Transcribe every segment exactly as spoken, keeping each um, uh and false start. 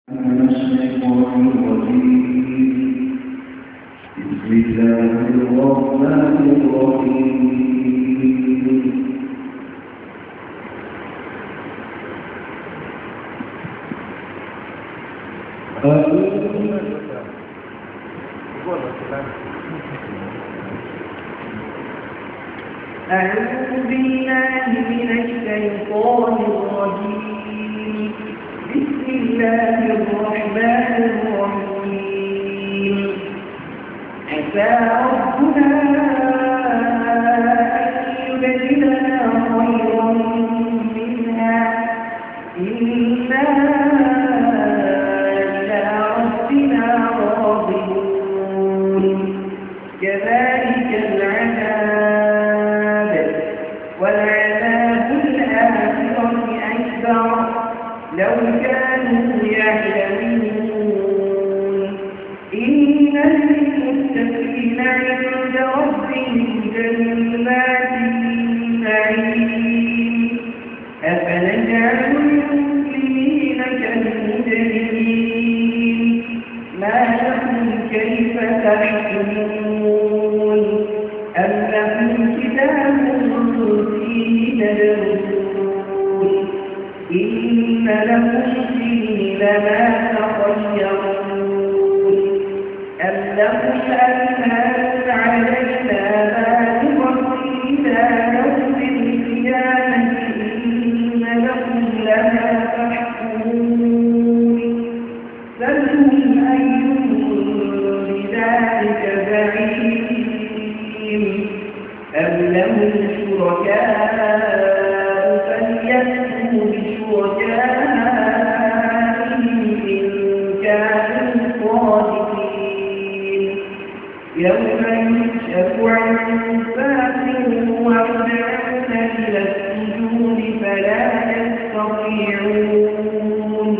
من الشيطان الرجيم. بسم الله الرحمن الرحيم. أعوذ بالله من الشيطان الرجيم. بسم الله الرحمن الرحيم. عسى ربنا أن يبدلنا خيرا منها إنا إلى ربنا راغبون. كذلك العذاب والعذاب الآخرة أكبر لو كانوا يعلمون. إن للمتقين عند ربهم جنات النعيم. أفنجعل المسلمين كالمجرمين ما لكم كيف تحكمون. أم لكم كتاب فيه تدرسون إن لكم فيه لما تخيرون. أم لكم أيمان علينا بالغة إلى يوم القيامة إن لكم لما تحكمون. سلهم أيهم بذلك زعيم. أم لهم شركاء فليأتوا بشركائهم إن كانوا صادقين. يوم يكشف عن ساق ويدعون إلى السجود فلا يستطيعون.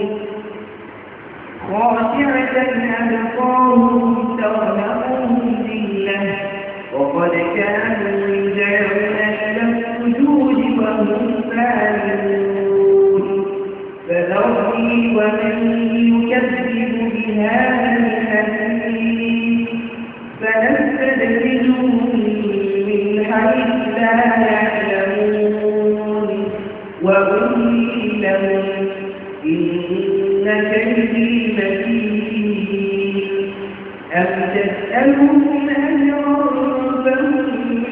خاشعة أبصارهم ترهقهم ذلة وقد كانوا يدعون إلى السجود وهم سالمون. فذرني ومن يكذب بهذا الحديث فنستدرجهم من حيث لا يعلمون وأملي لهم إن كيدي متين. أم تسألهم أجرا فهم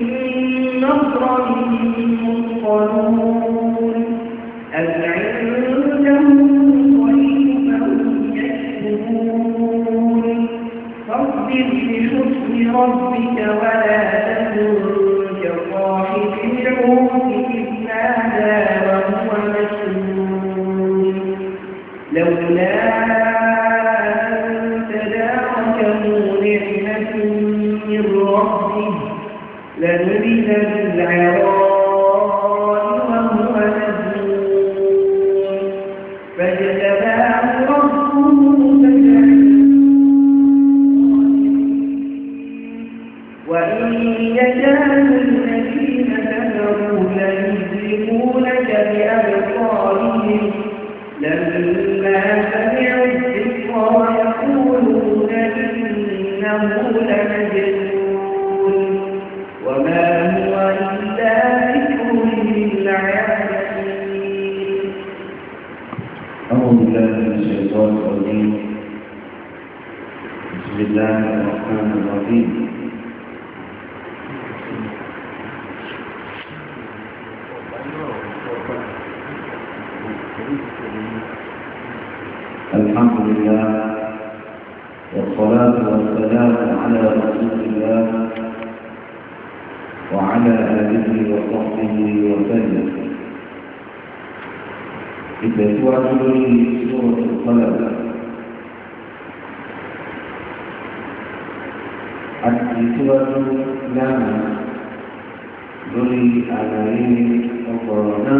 مغرم مثقلون. أم عندهم الغيب فهم يكتبون. فاصبر لحكم ربك ولا تكن كصاحب الحوت إذ نادى وهو مسجون. لولا أن تداركه نعمة من ربه لنبذ بالعراء وهو مذموم. فاجتباه ربه فجعله وإن يكاد الذين كفروا ليزلقونك بأبصارهم لما سمعوا الذكر ويقولون إنه لمجنون وما هو إلا ذكر للعالمين. أعوذ بالله من الشيطان الرجيم. بسم الله الرحمن الرحيم. الحمد لله والصلاة والسلام على رسول الله وعلى آله وصحبه وسلم. إذا تواجهني سورة القلم حتى تواجه لنا لولي عليه وقرنا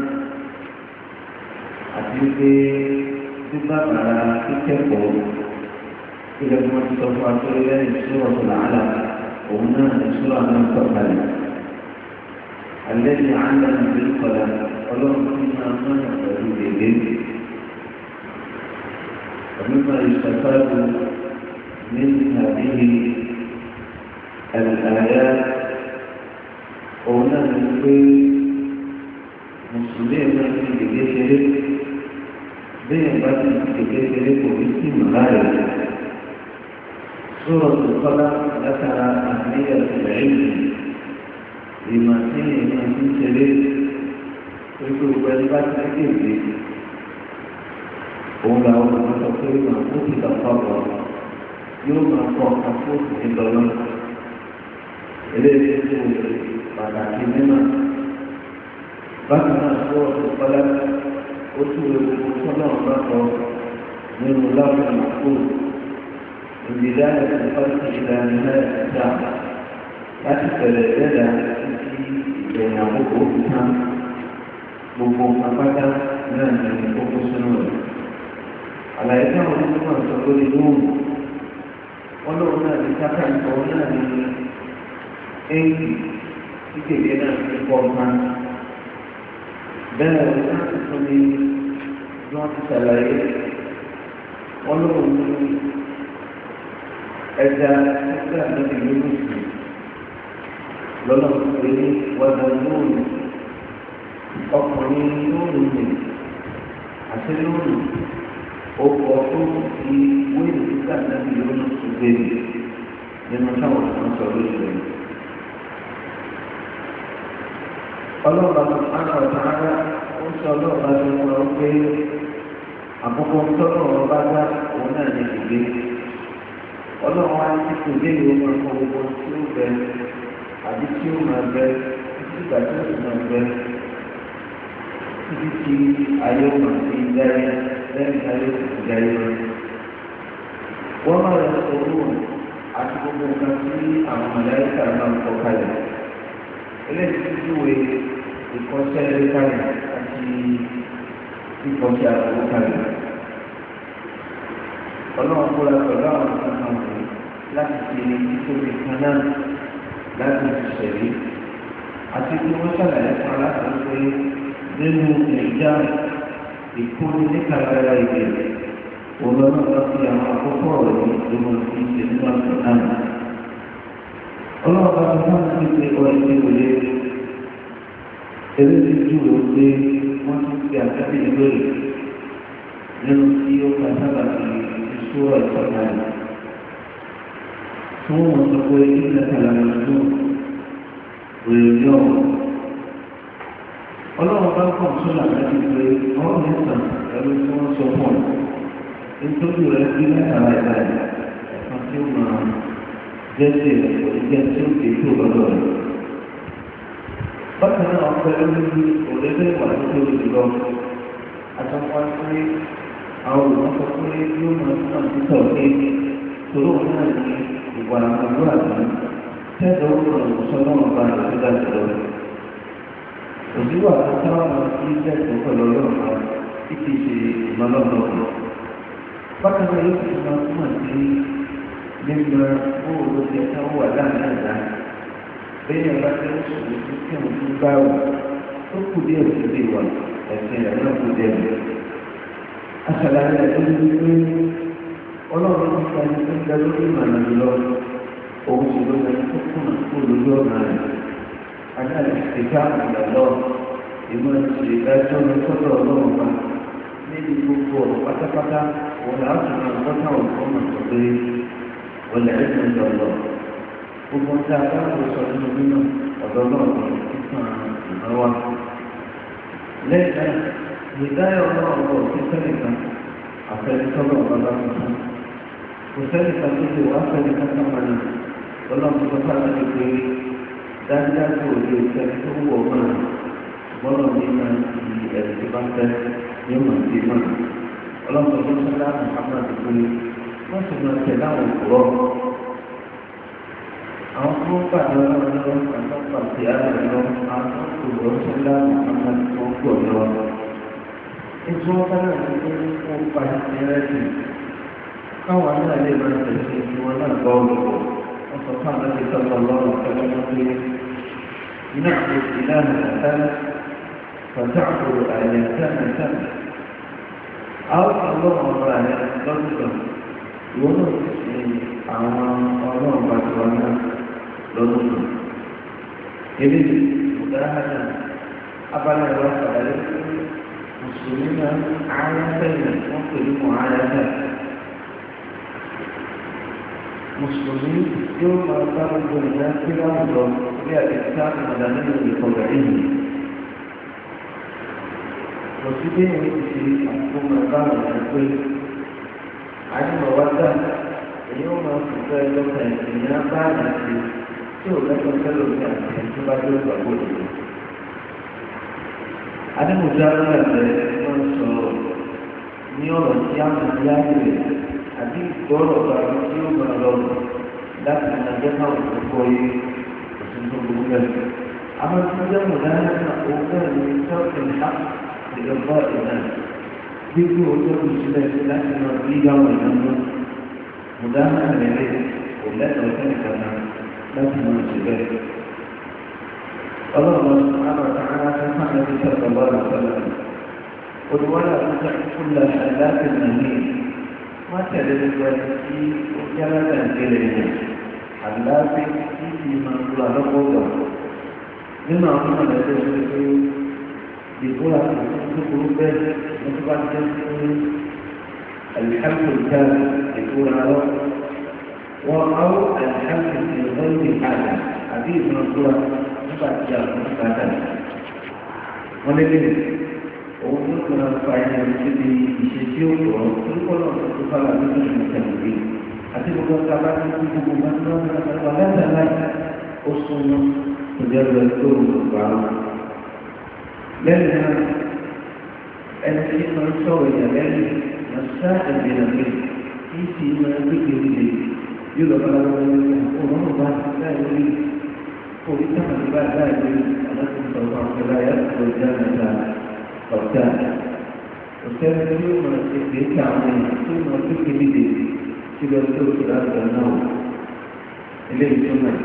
حتى تبقى تكتب إلى ما تتوقع إلى سورة العلق وهنا سورة القلم الذي علم بالقلم ولو كنا من نقول به ومما يستفاد من هذه الآيات قلنا نقول مسلمين في الجسد بين بعض الجسد وباسم غير سورة القلم ذكر أهمية العلم لما فيه من سلسلة يقول بلغات الجسد قول أول ما تقول ما قتل الفضل يوم أقوى أفوت من دولة إليه يقول pàtàkì mímọ́ bákan náà sọ̀rọ̀ tó kọ́lá ó tún lè gbogbo sọ́nà ọ̀gá kan nínú láwùjọ àkókò ìdílé àti pàtàkì ìlànà náà dá láti tẹ̀lé lẹ́dà títí ìgbẹ̀yìn àkókò òkúta gbogbo apáta náà ní kókó sínú rẹ̀. àlàyé táwọn onímọ̀ sọ lórí lóhùn wọn lóhùn náà ní káká ìkọ́ náà ní éyí ìkéde náà ti pọ̀ nǹkan bẹ́ẹ̀ láti fún mi bí wọ́n ti ṣàlàyé wọ́n lóun ní ẹja títí àdébí lónìí lọ́nà pé wọ́dà lónìí ọkùnrin lónìí àti lónìí ó kọ́ tó fi wéèlì títí àdébí lónìí tó gbé nínú táwọn kan sọ lóṣù yìí. ọlọ́ọ̀bá sọ̀tánà ọ̀tàrà ó sọ ọlọ́ọ̀bá tó ń lọ pé àkókò tọ́nà ọba dá òun náà ní ìgbé ọlọ́ọ̀ wá sí kò dé ìwé máa kọ gbogbo tí ó bẹ àbí tí ó máa bẹ títí ìgbà tí ó sì máa bẹ títí tí ayé ó máa fi dáyé lẹ́yìn ayé ó sì dáyé lọ. wọ́n máa lọ sọ owó àti gbogbo nǹkan tí àwọn mọ̀lẹ́kà máa ń kọ kalẹ̀ eléyìí ti júwe ìkọ́sẹ́ lẹ́kàlẹ̀ àti ìkọ́sẹ́ àkókò kalẹ̀. ọlọ́run kóra pẹ̀lú àwọn kankan wọ̀nyí láti fi títóbi kan náà láti ṣẹ̀rí àti tí wọ́n ṣàlàyé fún aláṣẹ pé nínú ìjà ìkóni níkàlára ìbéèrè òun náà lọ sí àwọn àkókò ọ̀rọ̀ yìí tó wọ́n fi ṣe nínú àgbọ̀n náà. ọlọ́run bá tó wọ́n ti pé ọ ìdí òye eré ti ju o pé wọ́n ti fi àtẹ́bí lórí nínú tí ó ka sábà fi ìṣúra ìtọ́jà rẹ̀ tí wọ́n sọ pé ilẹ̀ kàlàmù ló rèé yọ̀ ọlọ́run bá kọ̀ sọ́nà láti pé wọ́n ní sàn ẹ̀rọ tí wọ́n sọ pọ̀ nítorí rẹ̀ bí látara ìlà ẹ̀kan tí ó máa jẹ́sí rẹ̀ kò ní jẹ́ tí ó dé tó lọ́dọ̀ rẹ̀. bákan náà ọ̀pẹ lórí òrèlè wà lórí olùdó àtọ́kọ́ pé àwọn olùkọ́ pé yóò máa tún àti tọ̀ pé tòró náà ní ìwà àgbàdo àti tẹ́lẹ̀ ó rọrùn sọ́nà ọba rẹ̀ tó dájú lọ. òdiwà àtàwọn tí jẹ́ tó pẹ̀lú ọlọ́run tí kì í ṣe ìmọ̀lọ́dọ̀. bákan náà yóò fi máa túmọ̀ sí nígbà bóòlù tí ẹ̀ka wà láàrin àdá bẹ́ẹ̀ ọba tí ó sọ̀rọ̀ tó kí àwọn tó bá wà tó kù díẹ̀ sí lè wà ẹ̀sìn rẹ̀ náà kù díẹ̀ lọ. aṣàlàyé ẹ̀ tó ní wípé ọlọ́run ti ka ẹni tó ń ga lórí ìmọ̀nà lọ òun sì ló ń tó kùnà kó lójú ọ̀nà rẹ̀. adáàlú ìṣèjá ìgbàlọ́ ìmọ̀ ìṣèdájọ́ ní sọ́dọ̀ ọlọ́run bá níbi gbogbo ọ̀rọ̀ pátápátá òun làá tún máa gbọ́dọ̀ ọ̀rọ̀ mọ̀ sọ pé والعلم عند الله ومتابعة وصلنا منه الله اسمع المروة ليس هداية الله الله في سنة أفضل صبر الله سبحانه وسنة تجد وأفضل كثمنا والله سبحانه يقول dan jatuh di satu rumah walau lima di erbatan yang masih mana Allah Subhanahu Muhammad itu masih mengenal Allah. Aku pada orang atau pasti ada orang atau Rasulullah Muhammad Sallallahu itu kan itu pasti ada. Kawan ada yang bersesuatu dengan Allah. Subhanahu Sallallahu Alaihi Wasallam نعبد إلهنا ثالث فتعبد آياتنا ثالث أو الله أمرنا لن kan ìwọ́n náà ti ṣe àwọn ọlọ́run bá ti wá náà lọ́dún kan. eléyìí kò dára náà abala ìwà sàlàyé mùsùlùmí náà ààrẹ sẹ́yìn wọ́n pè ní mọ̀ ààrẹ náà. mùsùlùmí yóò máa bá gbogbo ìdá sí láwùjọ bí àdìsá ìmọ̀dánilò ìkọ̀gbà yìí. kò sí bí èmi ti ṣe àkókò bá àwọn ẹgbẹ́ àyìnbọ̀wádà èyí ó máa fi fẹ́ lọ́kàn ìyá bá àti tí ò lẹ́kọ̀ọ́ fẹ́lẹ̀ ní àti tó bá dé ọgbà gbòdò. adémọ̀já lọ́lẹ̀ wọ́n sọ ní ọ̀rọ̀ tí a mọ̀ sí àgbèrè àbí ìgbọ́rọ̀ bá tí ó máa lọ láti máa jẹ́ káwọn tó kọ́ yé òsín tó gbogbo bẹ́ẹ̀. àwọn tí wọ́n jẹ́ mọ̀dá náà òun náà ní sọ́ọ̀tì ìhà ìjọba ìlànà gbígbé ojú ìṣẹ̀lẹ̀ láti máa bí yàwó ìdáná mùdáná rẹ̀ kò lẹ́tọ̀ọ́ sẹ́nìkanna láti máa ṣe bẹ́ẹ̀. ọlọ́run àwọn àtàkàrà tó fún àwọn ẹbí sọ̀rọ̀ wà lọ́sọ̀rọ̀ olùwárà àtúntà ìfúnlẹ̀ àdáàfin nàní wọ́n tẹ̀lé gbogbo ẹni tí ó jẹ́ látàgbélé rẹ̀ àdáàfin tí kì í máa ń lo àlọ́kọ̀ọ́gbà nínú àwọn ọmọ rẹ̀ tó ṣe pé ìbúra kúkúrú bẹ́ẹ̀ wọ́n bá jẹ́ fún alìhàmù ìjáde ìbúra lọ. wọ́n á ó alìhàmù ìrọ̀lẹ́ ìhàdà àbí ìbúra nígbà tí a kò bá dà. wọ́n lé lé òun tó kọ́ náà fa ẹni síbi ìṣe tí ó rọ̀ orúkọ náà tó tó fara lójú ìṣẹ̀lẹ̀ ìṣẹ̀lẹ̀ àti gbogbo ọ̀gá bá ti kú gbogbo máa ń lọ́wọ́ nípa lẹ́sẹ̀ láì ó súnmọ́ kò jẹ́ lọ tó gbà wọn. lẹ́yìn náà ẹni tí wọ́n sọ̀rọ̀ ìyá lẹ́yìn wọ́n sá ẹ̀jẹ̀ náà lé kí sì máa gbé kiri lè yóò lọ bá lọ́wọ́ lórí òun náà bá láì lórí orí táwọn ìgbà láì lórí aláṣẹ ìtọ́jú àwọn ọ̀gá yàtọ̀ tó já mẹ́ta ọ̀gá òṣèlú tí ó máa ṣe pé kí àwọn èèyàn tó máa gbé kiri lè kí lọ sí òkè láti ọ̀nà ò ilé ìtumọ̀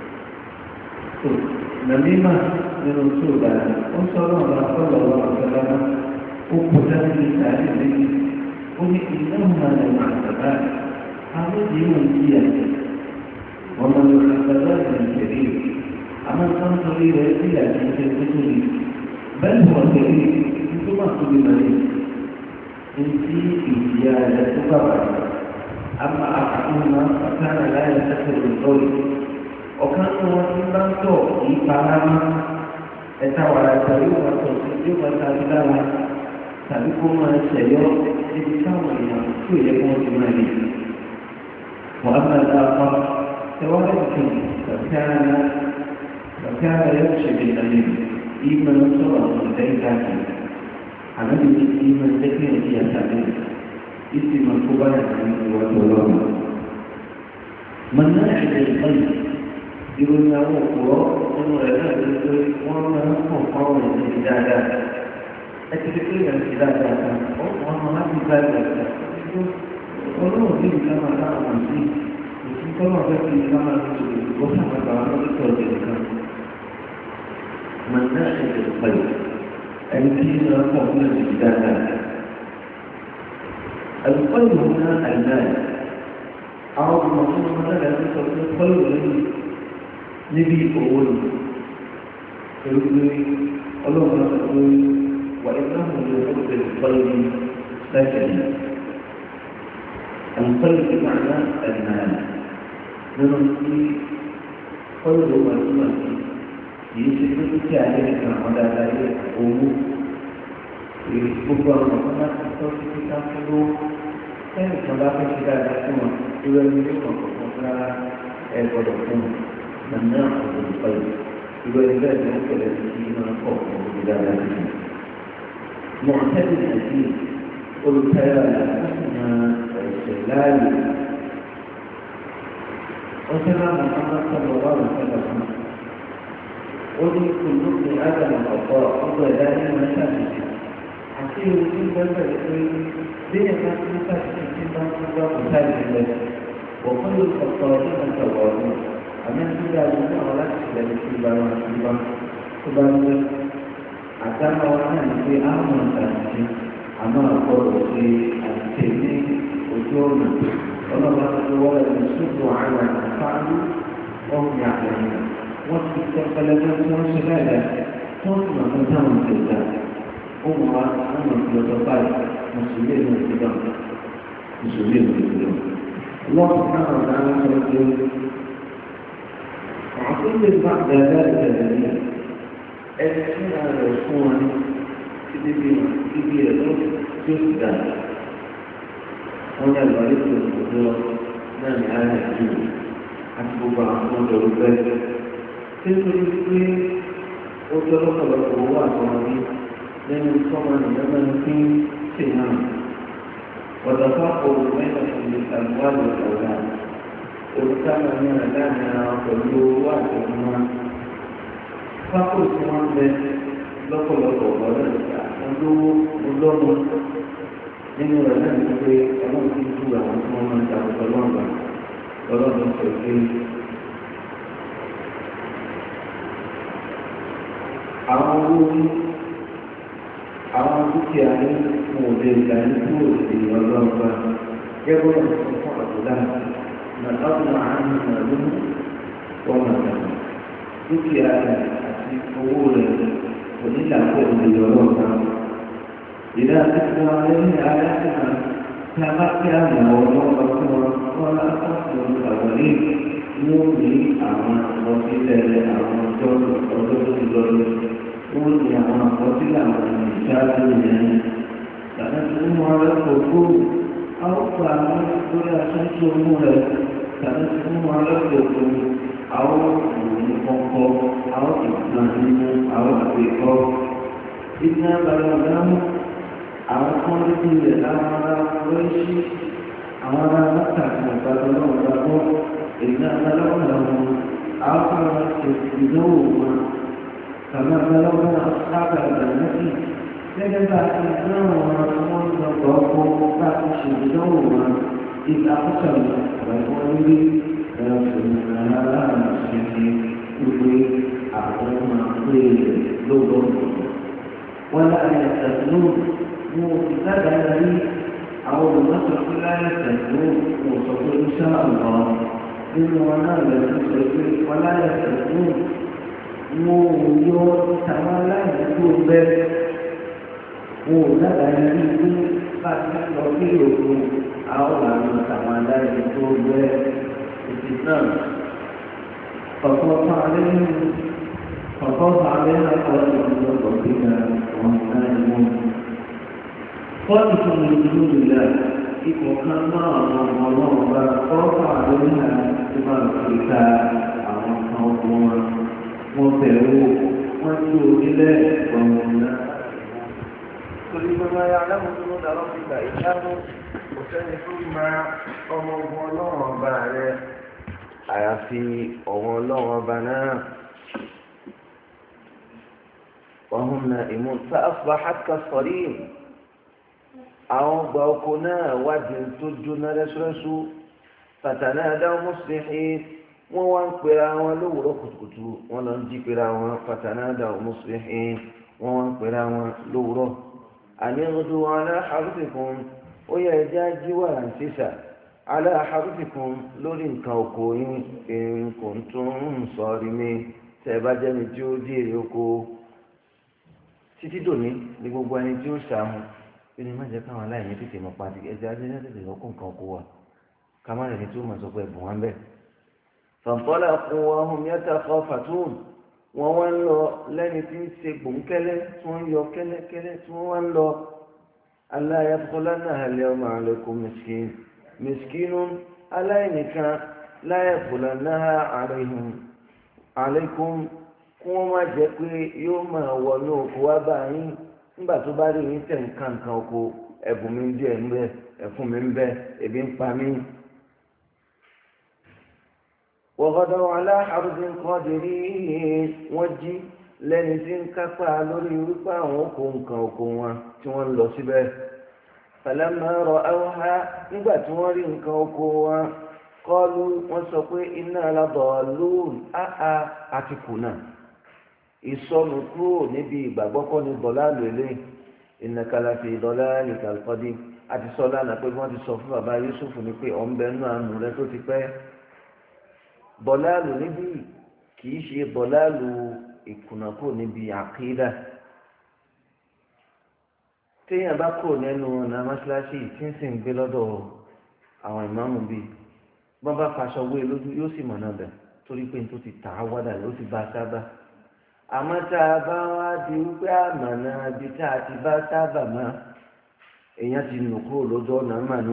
tó nàmímà nínú tó dára ó sọ̀rọ̀ ọ̀rọ̀ àkọlọ̀ ọ̀rọ̀ àkọlọ̀ ó kò dájú ní sàárè lẹ́yìn ó ní ìnáwó máa lè máa tàbá àwọn èdè yóò ń yíyà wọn máa lọ àgbàdo ìrìnàjò àmọ́ tó ń torí rẹ̀ sí àti ìṣe tó tóbi bẹ́ẹ̀ wọ́n tẹ̀lé tó máa tóbi lọ́lẹ̀ ní tí ìjìyà rẹ̀ tó bá wà ní àmà àkàtúntò máa ń pàtàkì láyé sẹ́kẹ̀rì lọ́lẹ̀ ọ̀kan tó wọn ti bá ń tọ̀ kì í para mọ́ ẹ̀ta wàrà tàbí wọn tọ̀ sí tí ó máa tàbí lára tàbí kó máa ṣẹ̀yọ́ níbi táwọn èèyàn tó yẹ kó wọ́n ti máa lè. wọ́n á máa dáa pa tẹwàá ẹ̀kẹ́ kàkíára kàkíára yóò ṣe lè lálẹ́ ìmọ̀ ń sọ̀rọ̀ àwọn ọ̀dẹ́ ìdájì àmì ìmọ̀ ń tẹ́kẹ́ ẹ̀kí àtàlẹ́ ìsì máa kó bá yàtọ̀ ní ìwájú ọlọ́run. mọ̀nà ẹ̀ṣẹ̀ ìpàdé ìròyìn àwọn òkúrọ̀ nínú rẹ̀ náà ló pé wọ́n máa ń pọ̀ fáwọn ẹ̀sìn dáadáa. ẹ ti fi pé ìrìn dáadáa kan wọ́n máa láti gba ìgbà kan. ọlọ́run ní ìgbà máa láwọn sí òsì tọ́lọ̀ fẹ́ fi ìgbà máa tó ìgbà sábà gbà wọn lórí tọ́jú nìkan. màá ẹ̀sìn pẹ̀lú ẹni tí wọ́n pọ̀ fún ẹ̀sìn dáadáa. àlùfáà ìlú náà àìláì àwọn ọmọ fún ọmọ náà lẹ́nu sọ pé pọ́lù lẹ́yìn níbi owó ni pẹ̀lú pé ọlọ́run náà sọ pé wà ní náà mo lè wọ́n pẹ̀lú pọ́lù ní lẹ́sẹ̀ yìí. àlùfáà ìlú náà àìláì nínú tí pọ́lù ló wà túmọ̀ sí kì í ṣe pé kí ayé nìkan àwọn dáadáa yẹ owó gbogbo àwọn ọmọ náà ti tọ́ sí kíkà fún lówó lẹ́yìn tí wọ́n bá fẹ́ ṣe dáadáa fún wọn irú ẹni ní ọ̀pọ̀ fún rárá ẹ gbọ́dọ̀ fún wọn nàná ọ̀dọ̀ ìpàdé irú ẹni bẹ́ẹ̀ ni wọ́n pẹ̀lẹ́ sí kí máa kọ̀ fún orí dáadáa sí i. mọ̀ọ́tẹ́lì àti olùtayọ̀ àlàáfíà ẹ̀ṣẹ̀ láàyè wọ́n ṣe máa mọ̀ ọ́n máa sọ̀rọ̀ wà lọ́sọ̀rọ̀ fún wọn. ó ní kùnúkùn ádàmù ọ̀pọ̀ ọgbà ẹ̀dá ní wọn ṣàṣìṣe àti ewu tí ń bẹ́ẹ̀ bẹ́ẹ̀ pé bẹ́ẹ̀ bá tún ṣàṣìṣe tí bá tún bá kò sáyé lẹ̀ wọ́n kọ́ ló kọ̀ọ̀tọ̀ ọdún náà sọ̀rọ̀ ọdún àmì ìdílé àwọn náà láti ṣẹlẹ̀ tí bá wọn ti bá tó bá ń gbé àdámọ́ wọn náà ní pé àwọn àṣàṣìṣe àmọ́ àgbọ̀dọ̀ ṣe àṣìṣe ní ojú يوم الله ولا يشد على الفعل وهم يعلمون واتقوا فلذات وشبابا ثم فتاهم كذا أمها أمر في الضباط مسؤولين الكلام مسؤولين الكلام الله سبحانه وتعالى يقول وعقل بعد ذلك الذين أجسنا رسولا كبيرا كبيرا جدا هنا الغريب الخضراء نعم على الجنة حسب بعضهم الرباط تلك الفكرة وطرق القوات ومدين لأن الصمن لمن في سنان وتفاقوا بينهم للأموال والأولاد وكما لنا قلوات وما فقل سمان به lọ́pọ̀lọpọ̀ ọ̀rọ̀ ìgbà olówó olóòmù nínú rẹ̀ náà ní pé ọlọ́run ti tú àwọn tí wọ́n máa ń dàpọ̀ lọ́gbà ọlọ́run sọ pé àwọn owó ní àwọn dúkìá ní fún òde ìgbà ní kúrò sí ọlọ́gbà gẹ́gẹ́ bí wọ́n fún àbúdá nàtàkùn àánú màlúù wọ́n màtà dúkìá rẹ̀ àti owó rẹ̀ ونلا قوم بالجلوس إذا تتلى عليه آياتنا كما كان ونوضع ولا أصل الأولين نومي أعمى وسيلة أعمى جل وجل جل نومي أعمى وسيلة أعمى شاذين سنسلم على الحقوق أو فعلا ولا شمس المولى سنسلم على الحقوق أو نقوم أو إسلام أو أفريقيا إذا بلغناه أو قلت لأمر قريش أمر مكة فبلغناه إذا بلغناه أو قلت بدوما كما بلغنا أصحاب الجنة لجب أنهم رسول الله فاتش بدوما إذ أقسموا ويقولوا فيصلونها لا مسلمين يقول أعطونا خير لغة ولا يستثنون مبتدأ لي أو بمصر لا يستثنون وصف إن شاء الله من ونال المسلمين ولا يستثنون مو تعالى يقول به مبتدأ لي فاتح لطيفه أو لم تعالى يقول به استثناء فطاف عليهم فطاف عليها طائف من ربنا وهم نائمون طائف من جنود الله وكان معهم الله فطاف عليها بما الكتاب عن خوفهم وفروا وجوا إليه وهم نائمون كل ما يعلم جنود ربك إلا هو وسنكون مع أمر الله بعده àyàfi ọ̀wọ́n ọlọ́run ọba náà wọ́n na ìmú sáfà hàkà sọ̀rí àwọn ọgbà oko náà wádìí tó jóná rẹ́súrẹ́sú fàtàná adáwọ̀ mùsùlùmí wọ́n wá ń pera wọn lówùrọ̀ kùtùkùtù wọ́n lọ ń jí pera wọn fàtàná adáwọ̀ mùsùlùmí wọ́n wá ń pera wọn lówùrọ̀ àní ọdún wọn aláhàrúfẹ̀kùn ó yẹ ẹja jíwà àǹtíṣà aláhàrúfẹ̀kùn lórí nǹkan oko yín nǹkan tó ń sọrí mi tẹ́ bá jẹ́ni tí ó dí èrè oko títí dòní ní gbogbo ẹni tí ó ṣàhùn kí ni má jẹ́ káwọn aláìní tètè mọ̀ pàdé ẹ̀jẹ̀ ajẹ́jẹ́ tètè lọ́kọ̀ nǹkan oko wa ká má rẹ̀ ní tí ó mọ̀ sọ pé ẹ̀bùn wọn bẹ́ẹ̀. fàǹfọ́lá fún wọn hùm yàtà fọ́ fàtún wọn wá ń lọ lẹ́ni tí ń ṣe gbòǹkẹ́lẹ́ tí wọ́n ń yọ kẹ́lẹ́kẹ́lẹ́ tí wọ́n wá ń lọ aláyàfọ́lá náà lé ọmọ àlẹ́kùn miskin miskinun aláìníkan láyàfọ́lá náà àlẹ́kùn kí wọ́n má jẹ́ pé yóò máa wọnú oko wá bá yín nígbà tó bá rí yín tẹ̀ ń ká nǹkan oko ẹ̀bùn mi ń díẹ̀ ń bẹ ẹ̀fún mi ń bẹ ebi ń pa mí. وغدوا على حرد قادرين wọ́n jí lẹ́ni tí ń kápá lórí wípé àwọn oko nǹkan oko wọn tí wọ́n ń lọ síbẹ̀. فلما رأوها nígbà tí wọ́n rí nǹkan oko wọn kọlu wọ́n sọ pé inna ladallun áá àti kùnà ìsọnù kúrò níbi ìgbàgbọ́ kọ́ ní dọ̀lá lélẹ̀ innaka lafi dalalikal qadim àti sọ lánàá pé wọ́n ti sọ fún bàbá Yusuf ní pé ọ̀nbẹ nú àánú rẹ tó ti pẹ́ bọ̀láàlù níbí kì í ṣe bọ̀láàlù ìkùnàkù níbi àkídà téèyàn bá kúrò nínú ọ̀nà mọ́ṣáláṣí tí ń sì ń gbé lọ́dọ̀ àwọn ìmáàmù bíi bọ́n bá faṣọ wé lójú yóò sì mọ̀nà bẹ̀ torí pé tó ti tà á wádà ló ti bá sábà àmọ́ tá a bá wá di wípé àmọ̀nà ibi tá a ti bá sábà mọ́ èèyàn ti nù kúrò lójú ọ̀nà mànú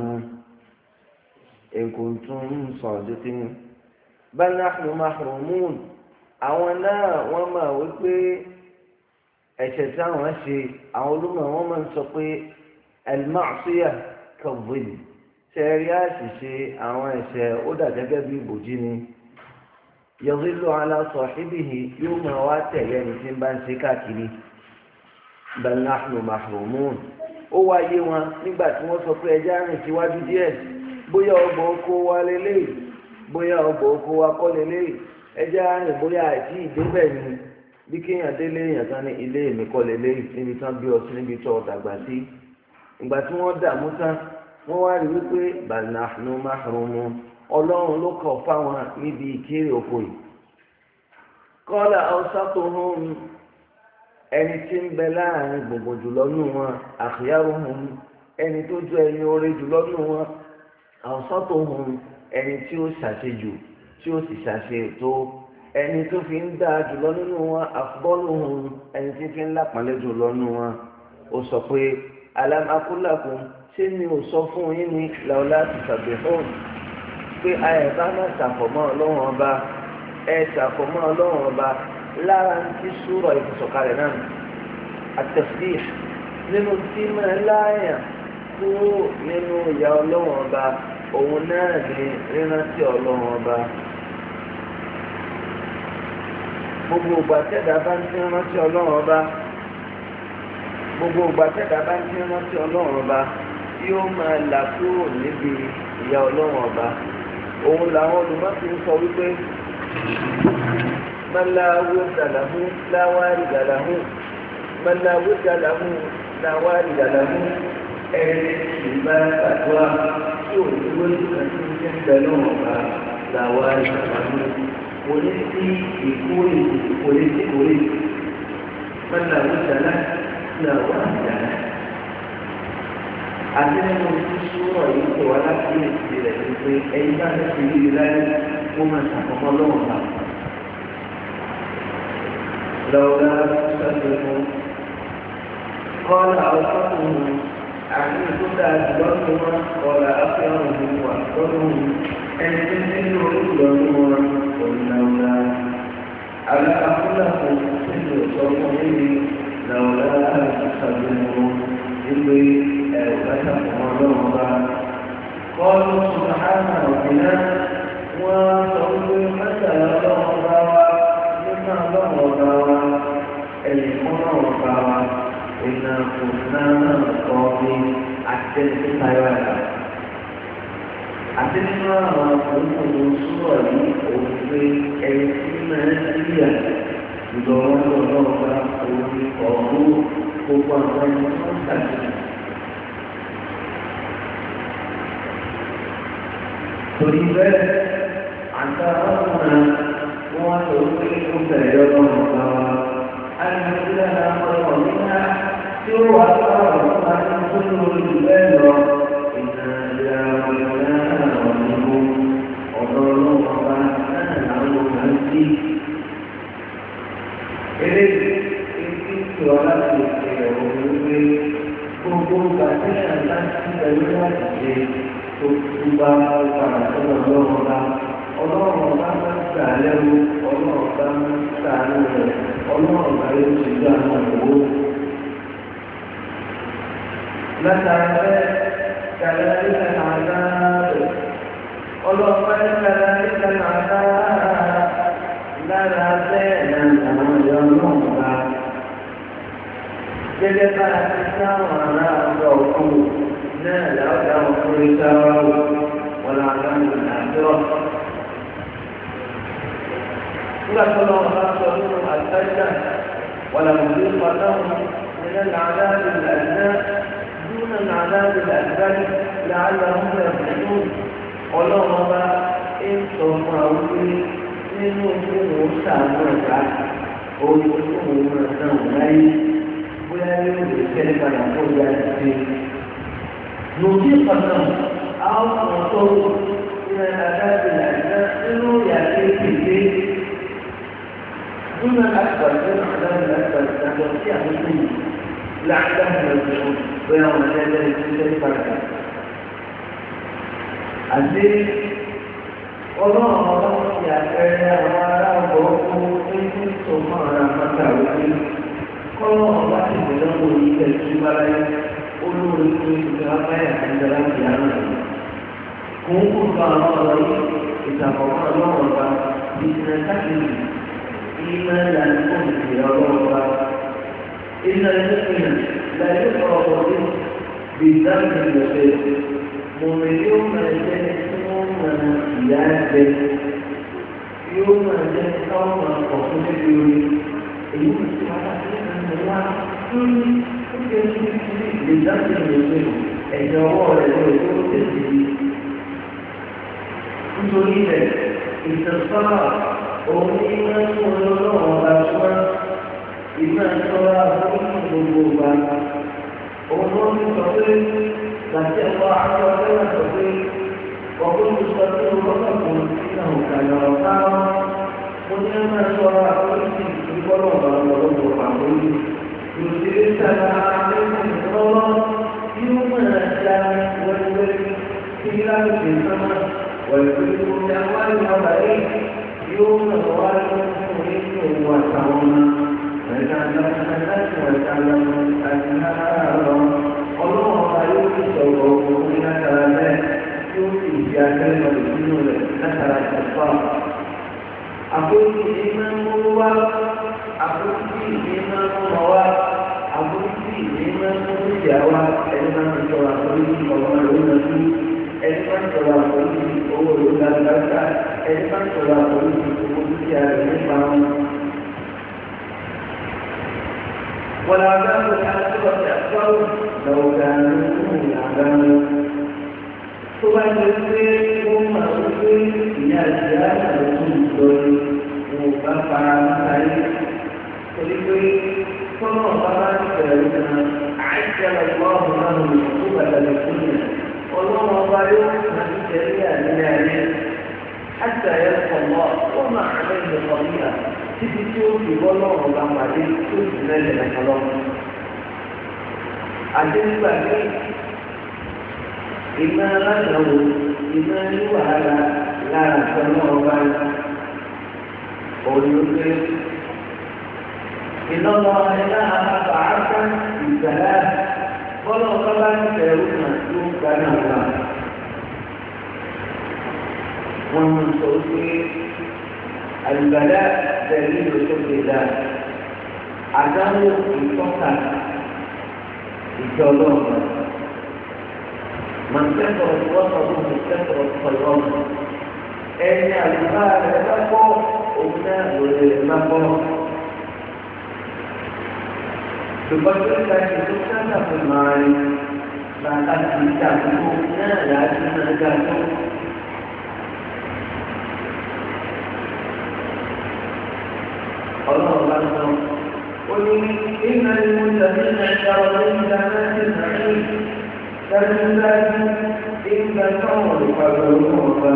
nǹkan tó ń sọ̀rọ̀ tó ti ń bal nahnu mahrumun àwọn náà wọ́n máa wípé ẹ̀ṣẹ̀ táwọn ṣe àwọn olùmọ̀ wọn máa ń sọ pé al-ma'siyah kadh-dhil sẹ́ẹ̀rí àṣìṣe àwọn ẹ̀ṣẹ̀ ó dà gẹ́gẹ́ bí ìbòjì ni yadhillu ala sahibihi yóò máa wá tẹ̀lé ẹni tí ń bá ń ṣe káàkiri bal nahnu mahrumun ó wáyé wọn nígbà tí wọ́n sọ pé ẹjẹ́ rìn síwájú díẹ̀ bóyá ọgbà oko wa lélẹ́yìí bóyá ọgbà oko wa kọ́ lélẹ́yìí ẹjẹ́ rìn bóyá àti ìdébẹ̀ ni bí kéèyàn délé èèyàn tán ní ilé mi kọ́ lélẹ́yìí níbi tán bí ọtí níbi tó dàgbà sí ìgbà tí wọ́n dààmú tán wọ́n wá rí wípé bal nahnu mahrumun ọlọ́run ló kọ̀ fáwọn níbi ìkéré oko yìí qala awsatuhum ẹni tí ń bẹ láàrin gbogbo jùlọ nù wọn akhyaruhum ẹni tó jọ ẹni oore jùlọ nù wọn awsatuhum ẹni tí ó ṣàṣejù tí ó sì ṣàṣètò ẹni tó fi ń dáa jùlọ nínú wọn afdaluhum ẹni tí fi ń lápàlẹ́ jùlọ nínú wọn ó sọ pé alam aqul lakum ṣé mi ò sọ fún yín ní lawla tusabbihun pé ayẹ̀bá máa ṣàfọ̀mọ́ ọlọ́run ọba ẹ ṣàfọ̀mọ́ ọlọ́run ọba lára ń tí súrọ̀ ìfọ̀sọ̀kalẹ̀ náà at-tasbih nínú tí máa láàyà kúrò nínú ìyà ọlọ́run ọba òun náà ní rírántí ọlọ́run ọba gbogbo ìgbà tẹ́dá bá ń tí rántí ọlọ́run ọba gbogbo ìgbà tẹ́dá bá ń tí rántí ọlọ́run ọba yóò máa là kúrò níbi ìyà ọlọ́run ọba òun làwọn olùmọ̀sí ń sọ wípé mọ́láwó dàlámú láwárí dàlámú mọ́láwó dàlámú láwárí dàlámú ẹni ìgbà àdúrà tí ò ní wọ́n ti kàn sí ní ń bẹ lọ́wọ́ ọba láwárí dàlámú kò ní sí ìkórè kò ní sí ìkórè mọ́láwó dàlá láwárí dàlá. àti nínú ìṣúná yìí tó wá láti ilé ìrẹ̀ ní pé ẹ̀yin bá ní ti rí i láyé ó máa ṣàkóso lọ́wọ́ bá. lọ́wọ́dá sọ́dọ̀ fún kọ́lá ọ̀sọ́kùnrin àti ìtúndà ìlọ́nù wọn kọ́lá afẹ́ràn òun wà lọ́dún ẹni tí nínú ìlọ́nù wọn kò ní lọ́wọ́dá. alákàkúlà fún nínú ìsọfún yìí lọ́wọ́dá sọ́dọ̀ fún ilé قالوا سبحان ربنا وصلوا حتى الله مما ضربا الكون ربا إنا كنا نقضي أحسن الحيوان أحسننا وقلت سورة أوفي أيسما سيئا يدور الله أوفي قالوا هو أن torí bẹ́ẹ̀ àtàwọn wọn tó pé ó tẹ̀lé ọlọ́run ọba wa alùpùpù náà ọ̀rọ̀ nígbà tí ó wà lọ́wọ́ ọba tó lórí bẹ́ẹ̀ lọ ìnà ìyá ọ̀rọ̀ náà ọ̀nìbó ọ̀dọ́ ọlọ́run ọba náà làwọn ọba ń sí. eléyìí ti tí ọ láti ṣe ẹ̀rọ wípé gbogbo gbàdúrà láti pẹ̀lú láti ṣe tó bá padà sọ́dọ̀ ọlọ́run ọba ọlọ́run ọba máa ń gbà lẹ́rú ọlọ́run ọba máa ń gbà lẹ́rú rẹ̀ ọlọ́run ọba yóò ṣe gbà náà owó. látara bẹ́ẹ̀ kàlẹ́ nígbà náà dáàbò ọlọ́run bá ní kàlẹ́ nígbà náà dáàbò lára bẹ́ẹ̀ náà làwọn ìyá ọlọ́run ọba gẹ́gẹ́ bá a ti sáwọn ará ọgbà òkú náà láwùjọ àwọn ọkùnrin sáwà wọn làwọn àjọ. nígbà tó lọ́wọ́ bá sọ nínú àtàjà wọn làwọn ìlú pàtàkì nínú àdáàbò ìlànà من العذاب الأكبر لعلهم يرجعون ọlọ́run ọba ń sọ fún àwọn pé nínú fún òun ṣàánú ẹ̀ka òun fún òun náà láyé bóyá yóò lè tẹ́lẹ̀ padà fún ìyá ìdílé. lòdì ìpàdé àwọn ọmọ tó ń rìn àdáàbò àìsàn nínú ìyàtọ̀ ìpèsè dúnà àgbàdo àdáàbò àgbàdo àgbàdo sí àkókò yìí láàdáàbò àgbàdo bóyá wọn tẹ́lẹ̀ tẹ́lẹ̀ padà. àti ọlọ́run ọlọ́run ti àpẹẹrẹ àwọn ará ọgbọ̀ ọkọ̀ ẹni tó mọ́ ara mọ́ta wípé kọ́lọ́ ọba ti bẹ̀rẹ̀ wọ ilẹ̀ tó bára yẹ olórí tó ìgbà abáyà ìjọba ti àná rẹ̀. kò ń kó bá àwọn ọ̀rọ̀ yìí ìtàkọ̀kọ́ ọlọ́run ọba ìṣẹ̀lẹ̀ káàkiri ìmọ̀ ìlànà kò ní ìṣẹ̀lẹ̀ ọlọ́run ọba. ìṣẹ̀lẹ̀ ìṣẹ̀lẹ̀ láyé ọ̀rọ̀ ọ̀rọ̀ bí ìdáhùn ìgbẹ̀fẹ̀ mọ̀mọ́ yóò máa jẹ́ tí wọ́n máa ìyá jẹ yóò máa jẹ́ káwọn máa pọ̀ fún níbi orí èyí kò sí wàhálà tí wọ́n máa wá lórí ó jẹ́ kí lè dájú ìròyìn ẹ̀jẹ̀ ọwọ́ rẹ̀ lórí tó tẹ̀sí i. nítorí rẹ̀ ìtẹ̀sọ́nà òun ní máa ń mú ọlọ́run ọba tó wá ìmọ̀ ìṣọ́ra fún gbogbo wa òun ló ń sọ pé láti ẹ̀kọ́ àwọn ọ̀rẹ́ náà sọ pé ọkùnrin tó sọ pé ọlọ́kùnrin náà kàyà ọ̀tá mo ní ẹ̀ máa ṣọ́ra àforíjì ìgbọ́nà ọ̀rọ̀ àforíjì lòdì sára lẹ́sìn lọ́wọ́ yóò máa ṣá wẹ́lẹ́wẹ́lẹ́ kí láti sọ́nà wẹ̀lú ìyàwó ìwọ̀nba yìí yóò máa wá lọ́wọ́ nínú òun àtàwọn ọmọ ẹ̀ka ìdáná láti wẹ̀ka lọ́wọ́ àti náà ọlọ́run ọba yóò fi sọ̀rọ̀ ọkùnrin látara bẹ́ẹ̀ yóò fi ìdí akẹ́kọ̀ọ́ ìdúró rẹ̀ látara ìtọ́fà. àbójútì ní máa ń mú wá àbójútì ní máa ń mú wá àbójútì ní máa ń mú ìjà wá ẹni máa ń sọ̀rọ̀ àforíjì ọmọ rẹ̀ ó nàdú ẹni máa ń sọ̀rọ̀ àforíjì owó rẹ̀ ó dáadáa ẹni máa ń sọ̀rọ̀ àforíjì owó dúkìá rẹ̀ nípa wọn. والعذاب الآخرة أكبر لو كانوا يعلمون ثم يقول ثم يقول يا جاء الرسول مكفى عليه ويقول ثم قال كلمة عجل الله له العقوبة للدنيا والله قال من شريعة من عليه حتى يلقى الله وما عليه خطيئة títí tí ó fi bọ́ lọ́wọ́ ọba pàdé tó sì lẹ́lẹ̀ lẹ́ka lọ́wọ́. àti nígbà tí ìmọ̀ aláìnáwó ìmọ̀ ní wàhálà lára ìtọ́nà ọba òyìnbó ìnáwó ẹ̀dá àbàbà áká ìgbàlá bọ́lá ọba bá ń bẹ̀rù náà tó ń gba náà wà. wọ́n mú sọ pé البلاء دليل شكر الله عدم الفقر الجلال من كثرت وصفه كثرت خيرات أن المال لقوا أبناء المقام تبكر لك سكنة في المعاني بعد أن تعلموا لا يعلمون أجلهم الله أكبر قل إن المتقين عند ربهم جنات النعيم كالجبال إن كفروا فكلوها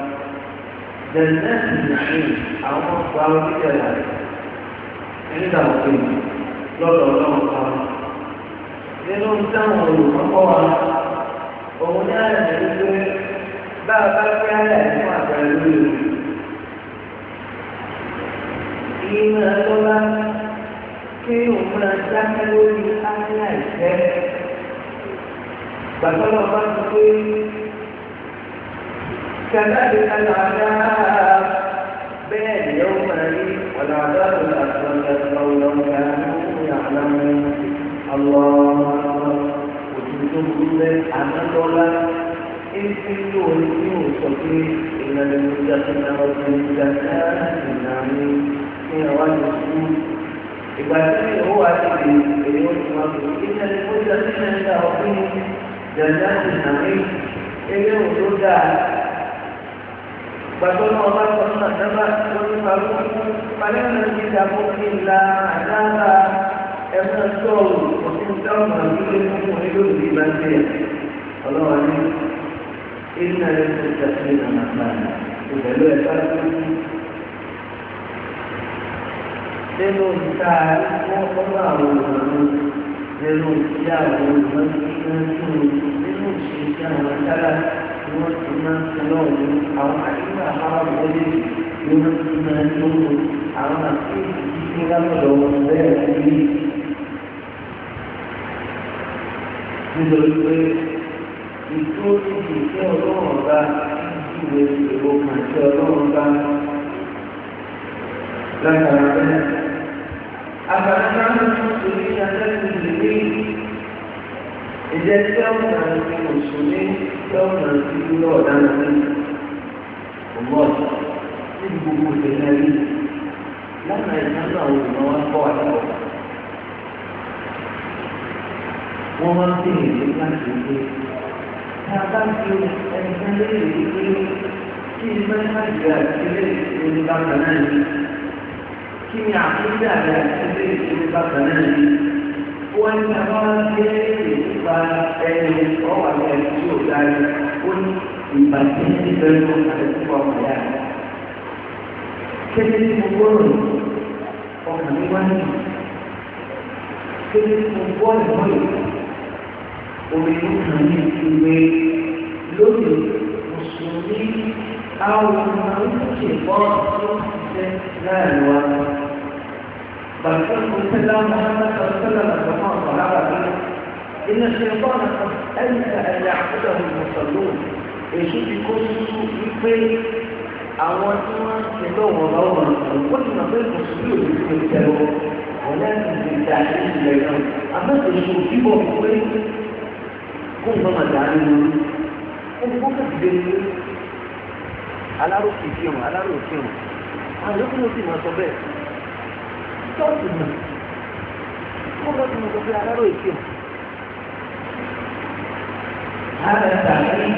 جنات النعيم أو مصدر بجلال عند ربهم لا لا لا nínú táwọn olùkọ́kọ́ wa òun ní àyè wípé bá a bá fẹ́ àyè fún àgbàdo lórí ìmọ̀ ẹ̀lọ́lá kí òun máa dákẹ́ lórí áyà ìfẹ́. Gbàgbọ́dọ̀ bá ti pé kàdáàdé aláàdá bẹ́ẹ̀ ni ó máa rí ọ̀nà àdáàbò àtúnṣe ọ̀rọ̀ ọ̀gá ní àlámú ọlọ́ òtún tó burú bẹ́ àmọ́lọ́lá èsì yóò ní òsọ pé ìlànà ìjọba ti náà ọdún ìjọba ti náà ní ní àwọn àjọṣú ìgbà tí ó wà níbi èyí ó ti máa bò ilé ẹni tó jẹ́ sí ẹ̀ńdà ọ̀gbìn jẹ̀jẹ̀ àti nàmí ilé òun tó dáa. Gbàgbọ́ náà bá sọ fún àdábà tó ní pàlú pàlẹ́ náà ti dàbò kí n la àdábà ẹ̀fọ́ sọ̀rọ̀ òfin táwọn àgbélé fún onílòdì bá ń tẹ̀. Ọlọ́wọ́ ní ilé ẹni tó jẹ́ sí ẹ̀ńdà nàmí ìbẹ̀lú ẹ̀fọ́ tó kú. Nínú ìta wọ́n fọ́nà àwọn olùrànlọ́ nínú ìyá àwọn olùrànlọ́ nínú ìṣẹ̀ṣẹ̀ àwọn sára tí wọ́n ti máa ń sọ náà ní àwọn àdúgbò àwọn ọmọdé tí wọ́n ti máa ń lóko àwọn àti ìdíje lábọ̀dọ̀ wọn bẹ́ẹ̀ sí. Nítorí pé ìtò ìdí ìṣẹ́ ọlọ́run ọba ìwé èrò kan ṣe ọlọ́run ọba látara bẹ́ẹ̀. Akan suri yang sendiri, jadi orang yang muslim, orang yang dulu dan Allah ini buku sendiri. Lama yang tahu nama kau ada. Orang ini kan ini. Kadang kita sendiri ini kita saja kita ini bagaimana kí ni àkójọ àti àtúnṣe ìṣòro bákan náà ni wọ́n ní àwọn akéèrè nípa ẹni ọwọ́ àti ẹni tí ó dárí ó ní ìbàjẹ́ níbẹ̀ ló àti ọmọ ìyá rẹ̀. Kéde tí mo gbọ́rọ̀ ọkàn mi wá ní kéde tí mo gbọ́ ìmọ̀ yìí omi ló kàn ní ìwé lóde mùsùlùmí àwọn ọmọ ìṣe bọ́ tó ṣe láàrin wa. بل سلام محمد صلى الله عليه وسلم كما صحابه إن الشيطان قد أنسى أن يعبده المصلون يشوف يكون يقول àwọn tí wọ́n ń ṣe lọ́wọ́ lọ́wọ́ wọ́n ti mọ̀ pé mùsùlùmí ò ní fi tẹ̀lé wọn láti fi dà ní ilẹ̀ náà àbẹ̀tẹ̀ ìṣòro bíbọ̀ pé kó nǹkan máa dà nínú ó kó kàdé ní aláró kìí hàn aláró kìí hàn àwọn yòókù ló sì máa sọ bẹ́ẹ̀ tọ́ọ̀tù náà kó lọ́ọ́ tí mo sọ pé aláró kìí hàn. هذا التعريف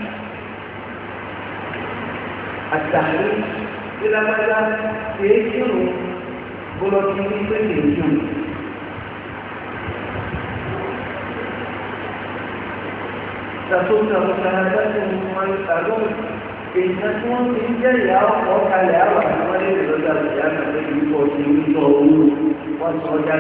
التحريف إلى ماذا يجر بلوكين يجر تسوق مشاهدات ويسألون إن تكون إن جاء وكالا وكمال الرجال جاء يقول يقول وصجل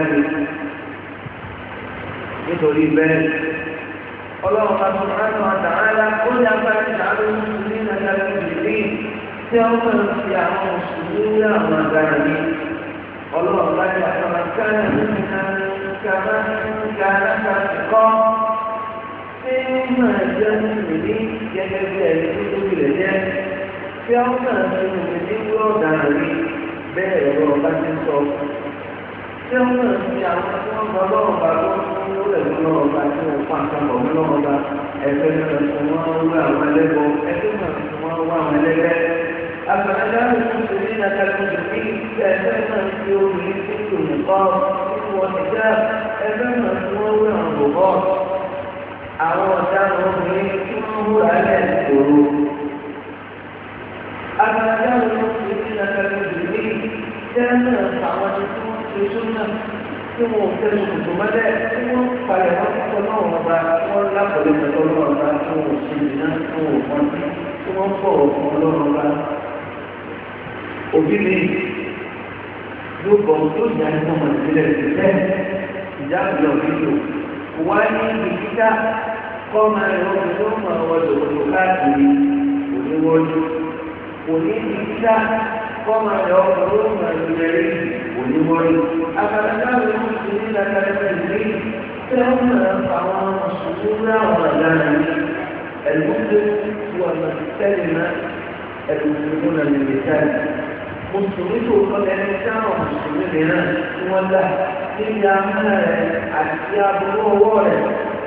nítorí bẹ́ẹ̀ ọlọ́run bá tún rán wọn àtàrà ó ní agbára ìṣàlù mùsùlùmí nàìjíríà lórí tí wọ́n máa ń fi àwọn mùsùlùmí ní àwọn agbára ní ọlọ́run bá ní àtàrà káyà nínú kàmá kàrà kàtì kọ́ tí máa jẹ́ mùsùlùmí gẹ́gẹ́ bí ẹni tó tóbi rẹ̀ jẹ́ tí wọ́n máa ń fi mùsùlùmí wúrọ̀ dáná rí bẹ́ẹ̀ ọlọ́run bá ti sọ tí wọ́n máa ń fi àwọn tí wọ́n gbọ́ lọ́wọ́ bá lọ́wọ́ lọ́wọ́ bá tí wọ́n pa àkàbọ̀ lọ́wọ́ bá ẹgbẹ́ náà tí wọ́n wá àwọn ẹlẹ́bọ̀ ẹgbẹ́ náà tí wọ́n wá àwọn ẹlẹ́bẹ̀. Àgbàlagbà ló ń ṣe ní ìdájọ́ ìdí ẹgbẹ́ náà tí ó rí títò nìkan tí wọ́n ti já ẹgbẹ́ náà tí wọ́n wé àwọn bòbọ̀. Àwọn ọ̀daràn obìnrin tí wọ́n wúra lẹ̀ kòrò. Àgbàlagbà ló ń ṣe ní ìdájọ́ ìdí ẹgbẹ́ náà àwọn tí wọ́n ṣe sóná tí wọn ò tẹnu kòtò mọ́lẹ̀ tí wọ́n palẹ̀ wọn kíkọ́ náà wọn bá wọn lápọ̀lẹ́ pẹ̀lú ọlọ́run bá tí wọn ò ṣe ìdíná tí wọn ò pọ́n sí tí wọ́n bọ̀ fún ọlọ́run bá. òbí mi yóò bọ̀ yóò yá ní ọmọ ìbílẹ̀ ìbílẹ̀ ìjà àbúrò nílò wá ní ìdíkítà kọ́ máa ń rọ́ọ̀mù yóò máa wọ ìdòdò káàkiri òníwọ́jú òní ìdíkítà kọ́ máa ń rọ́ọ̀mù yóò máa ń rẹ̀ onímọ̀ọ́yì abalagbáwo ló ń ṣe ní lágbàdàgbà ìlú tí wọ́n máa ń fa àwọn mùsùlùmí àwọn àgbàrá ní ẹ̀lúgbó wà lọ́sí tẹ́lẹ̀ náà ẹ̀lúgbó náà lè lè jáde. mùsùlùmí tó kọ́ ẹni tí àwọn mùsùlùmí mìíràn tí wọ́n dá níbi amúnà rẹ̀ àti aburú ọwọ́ rẹ̀.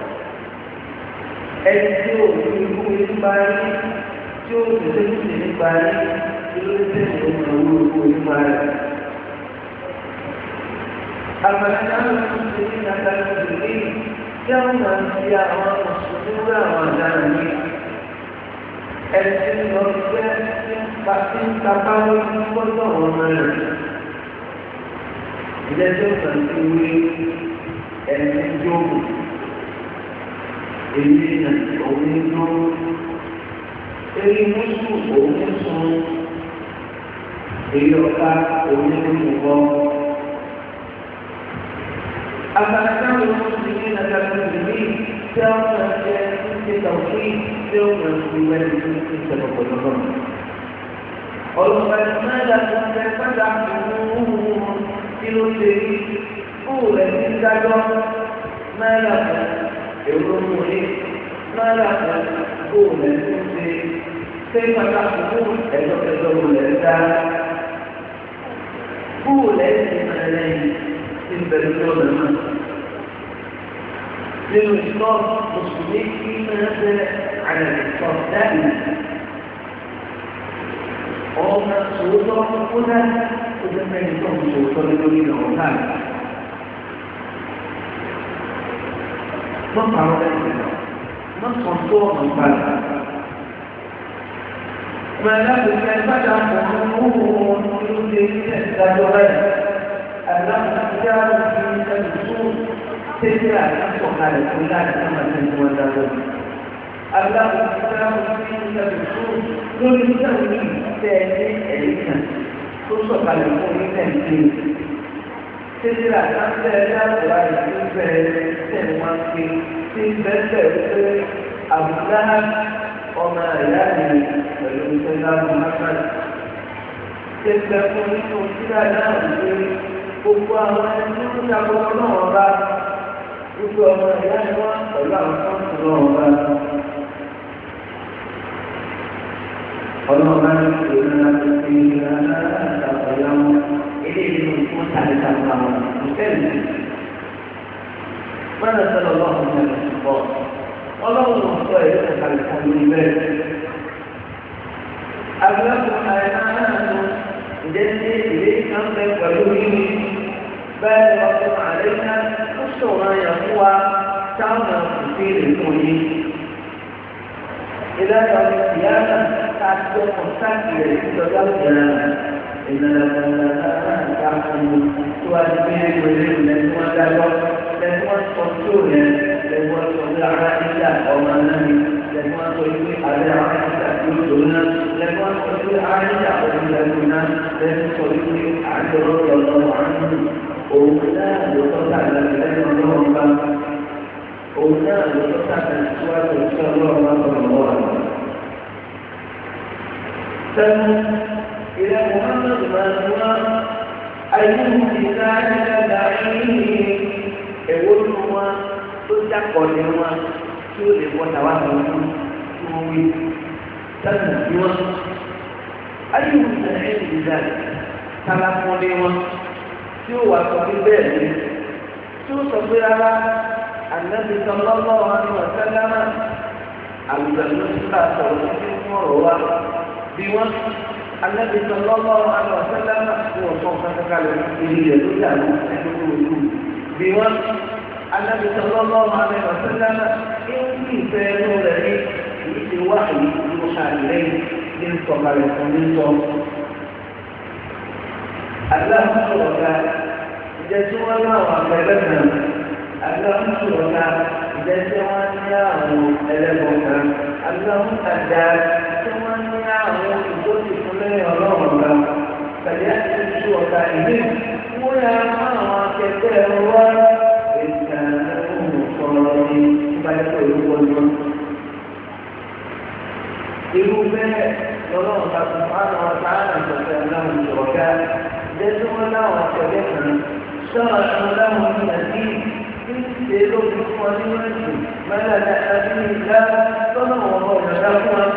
ẹni tí ó fi ikú nípa rí tí ó fi tẹ́lẹ̀ nípa rí tí ó tẹ̀lé ìwúrò ikú nípa rẹ̀. أفنجعل المسلمين كالمجرمين يوما يا مسلمون وزانين ẹ̀sìn lọ jẹ́ pàtí kápáwé gbọ́dọ̀ ọmọ rẹ̀ ìdẹ́jọ́ kan ti wí ẹ̀sìn jókòó èyí nà òun tó èyí mùsù òun sùn èyí ọ̀ká òun tó bọ́. أفنجعل المسلمين كالمجرمين يوم في توحيد يوم في ولد في سبب النظام قالوا ماذا كنت تدعون كيلو سيري قول إن تدعون ما لكم يقولون ما لكم قول إن سيري كيف تحكمون كيف تدعون الإنسان قول إن مالين من بلدون المنطقة للإسلام مسلمين فيما نزل على الإسلام دائما وهم سلطة هنا وكما يكون سلطة لدولين وكان ما فعلوا ذلك ما صنطوا من بعد ما لكم كيف تعلمون يريد الزجرين أنهم كانوا في الرسول تجرى نفسها لكلها كما تنوى ذلك الله سبحانه وتعالى بالرسول يسوي تاني إلينا تصف على الكون تنسين تجرى نفسها لكلها تنوى تنبت أبو لهب وما يعني فالإنسان محمد تتلقون إلى نفسه gbogbo àwọn ẹni tó ń ṣàkóso náà bá gbogbo ọmọ ìyá ni wọn pẹ̀lú àwọn tó ń sọ náà bá. ọlọ́run bá ní ìlú náà tó fi ìlànà àtàkọ̀yà wọn eléyìí ló ń fún tàbítàbí àwọn ìfẹ́lẹ̀. wọ́n lọ sọ́dọ̀ ọlọ́run ní ẹ̀sìn pọ̀ ọlọ́run ló ń sọ èyí tó tàbítàbí ní bẹ́ẹ̀. àgbẹ̀kùn àìmáà náà ló ìdẹ́sí ìdí kan bẹ pẹ̀lú yìí bẹ́ẹ̀ lọ́kùn àlẹ́ká ó sọ̀rọ̀ yẹn fún wa táwọn òfin rẹ̀ fún yìí. ìlànà ìyáàmà ká tó kọ̀ǹtàkì rẹ̀ lọ́jọ́ ìjẹun ìlànà ìlànà ká fún un tó wá sí pé ìwé lẹ́nu wọn dájọ́ lẹ́nu wọn sọ tó rẹ̀ lẹ́nu wọn sọ pé ara ìjà ọmọ náà ni lẹ́nu wọn sọ pé àlẹ́ ara ìjà tó lò náà lẹ́nu wọn sọ pé ara ìjà ọmọ lẹ́nu náà lẹ́nu sọ pé àjọ lọ́wọ́ àánú òun náà ló tọ́ta lẹ́nu ọlọ́run bá òun náà ló tọ́ta síwájú sí ọlọ́run bá sọ̀rọ̀ lọ́wọ́ àná. sẹ́nu ilẹ̀ muhammed máa ń wá ayélujára ìdájọ́ dàrí èwo nínú wa tó jákọ̀ ní wa tí ó lè wọ́ tàwa lọ́wọ́ tó wọ́n wí sẹ́nu bí wọ́n ayélujára ìdájọ́ tálákọ́lé wọn tí ó wà sọ pé bẹ́ẹ̀ ni tí ó sọ pé rárá ànábi sallallahu alaihi wa sallam àwùjọ ló ń bá sọ̀rọ̀ títí fún ọ̀rọ̀ wa bí wọ́n ànábi sallallahu alaihi wa sallam fún ọ̀sán kankankalẹ̀ ìdí rẹ̀ ló dà ní ẹgbẹ́ ojú bí wọ́n ànábi sallallahu alaihi wa sallam ń fi ìfẹ́ ẹnu rẹ̀ ní ìdí wá èyí tó ṣàlẹ́yìn ní sọ̀kalẹ̀ fún ní sọ. Aláwọ̀ sọ̀rọ̀ta ìjẹ́ tí wọ́n láwọn àpẹẹrẹ kan. Aláwọ̀ sọ̀rọ̀ta ìjẹ́ tí wọ́n ní àwọn ẹlẹ́gbọ̀n kan. Aláwọ̀ àdá tí wọ́n ní àwọn ìgbóni fún lẹ́yìn ọlọ́run kan. Tàbí àti ìṣú ọ̀tá ìlú wọ́n yà àwọn akẹ́kẹ́ wá ìgbà ohun sọ̀rọ̀ ní ìbáyẹ̀kọ̀ ìlú wọlé. Irú bẹ́ẹ̀ lọ́lọ́run ta fún àwọn ọ̀tá àtọ̀tẹ̀ aláwọ̀ sọ̀rọ̀ta. جزم الله وكذبنا شرع له من الدين يسير بقوانين ما لا نأتي الله صلى الله عليه وسلم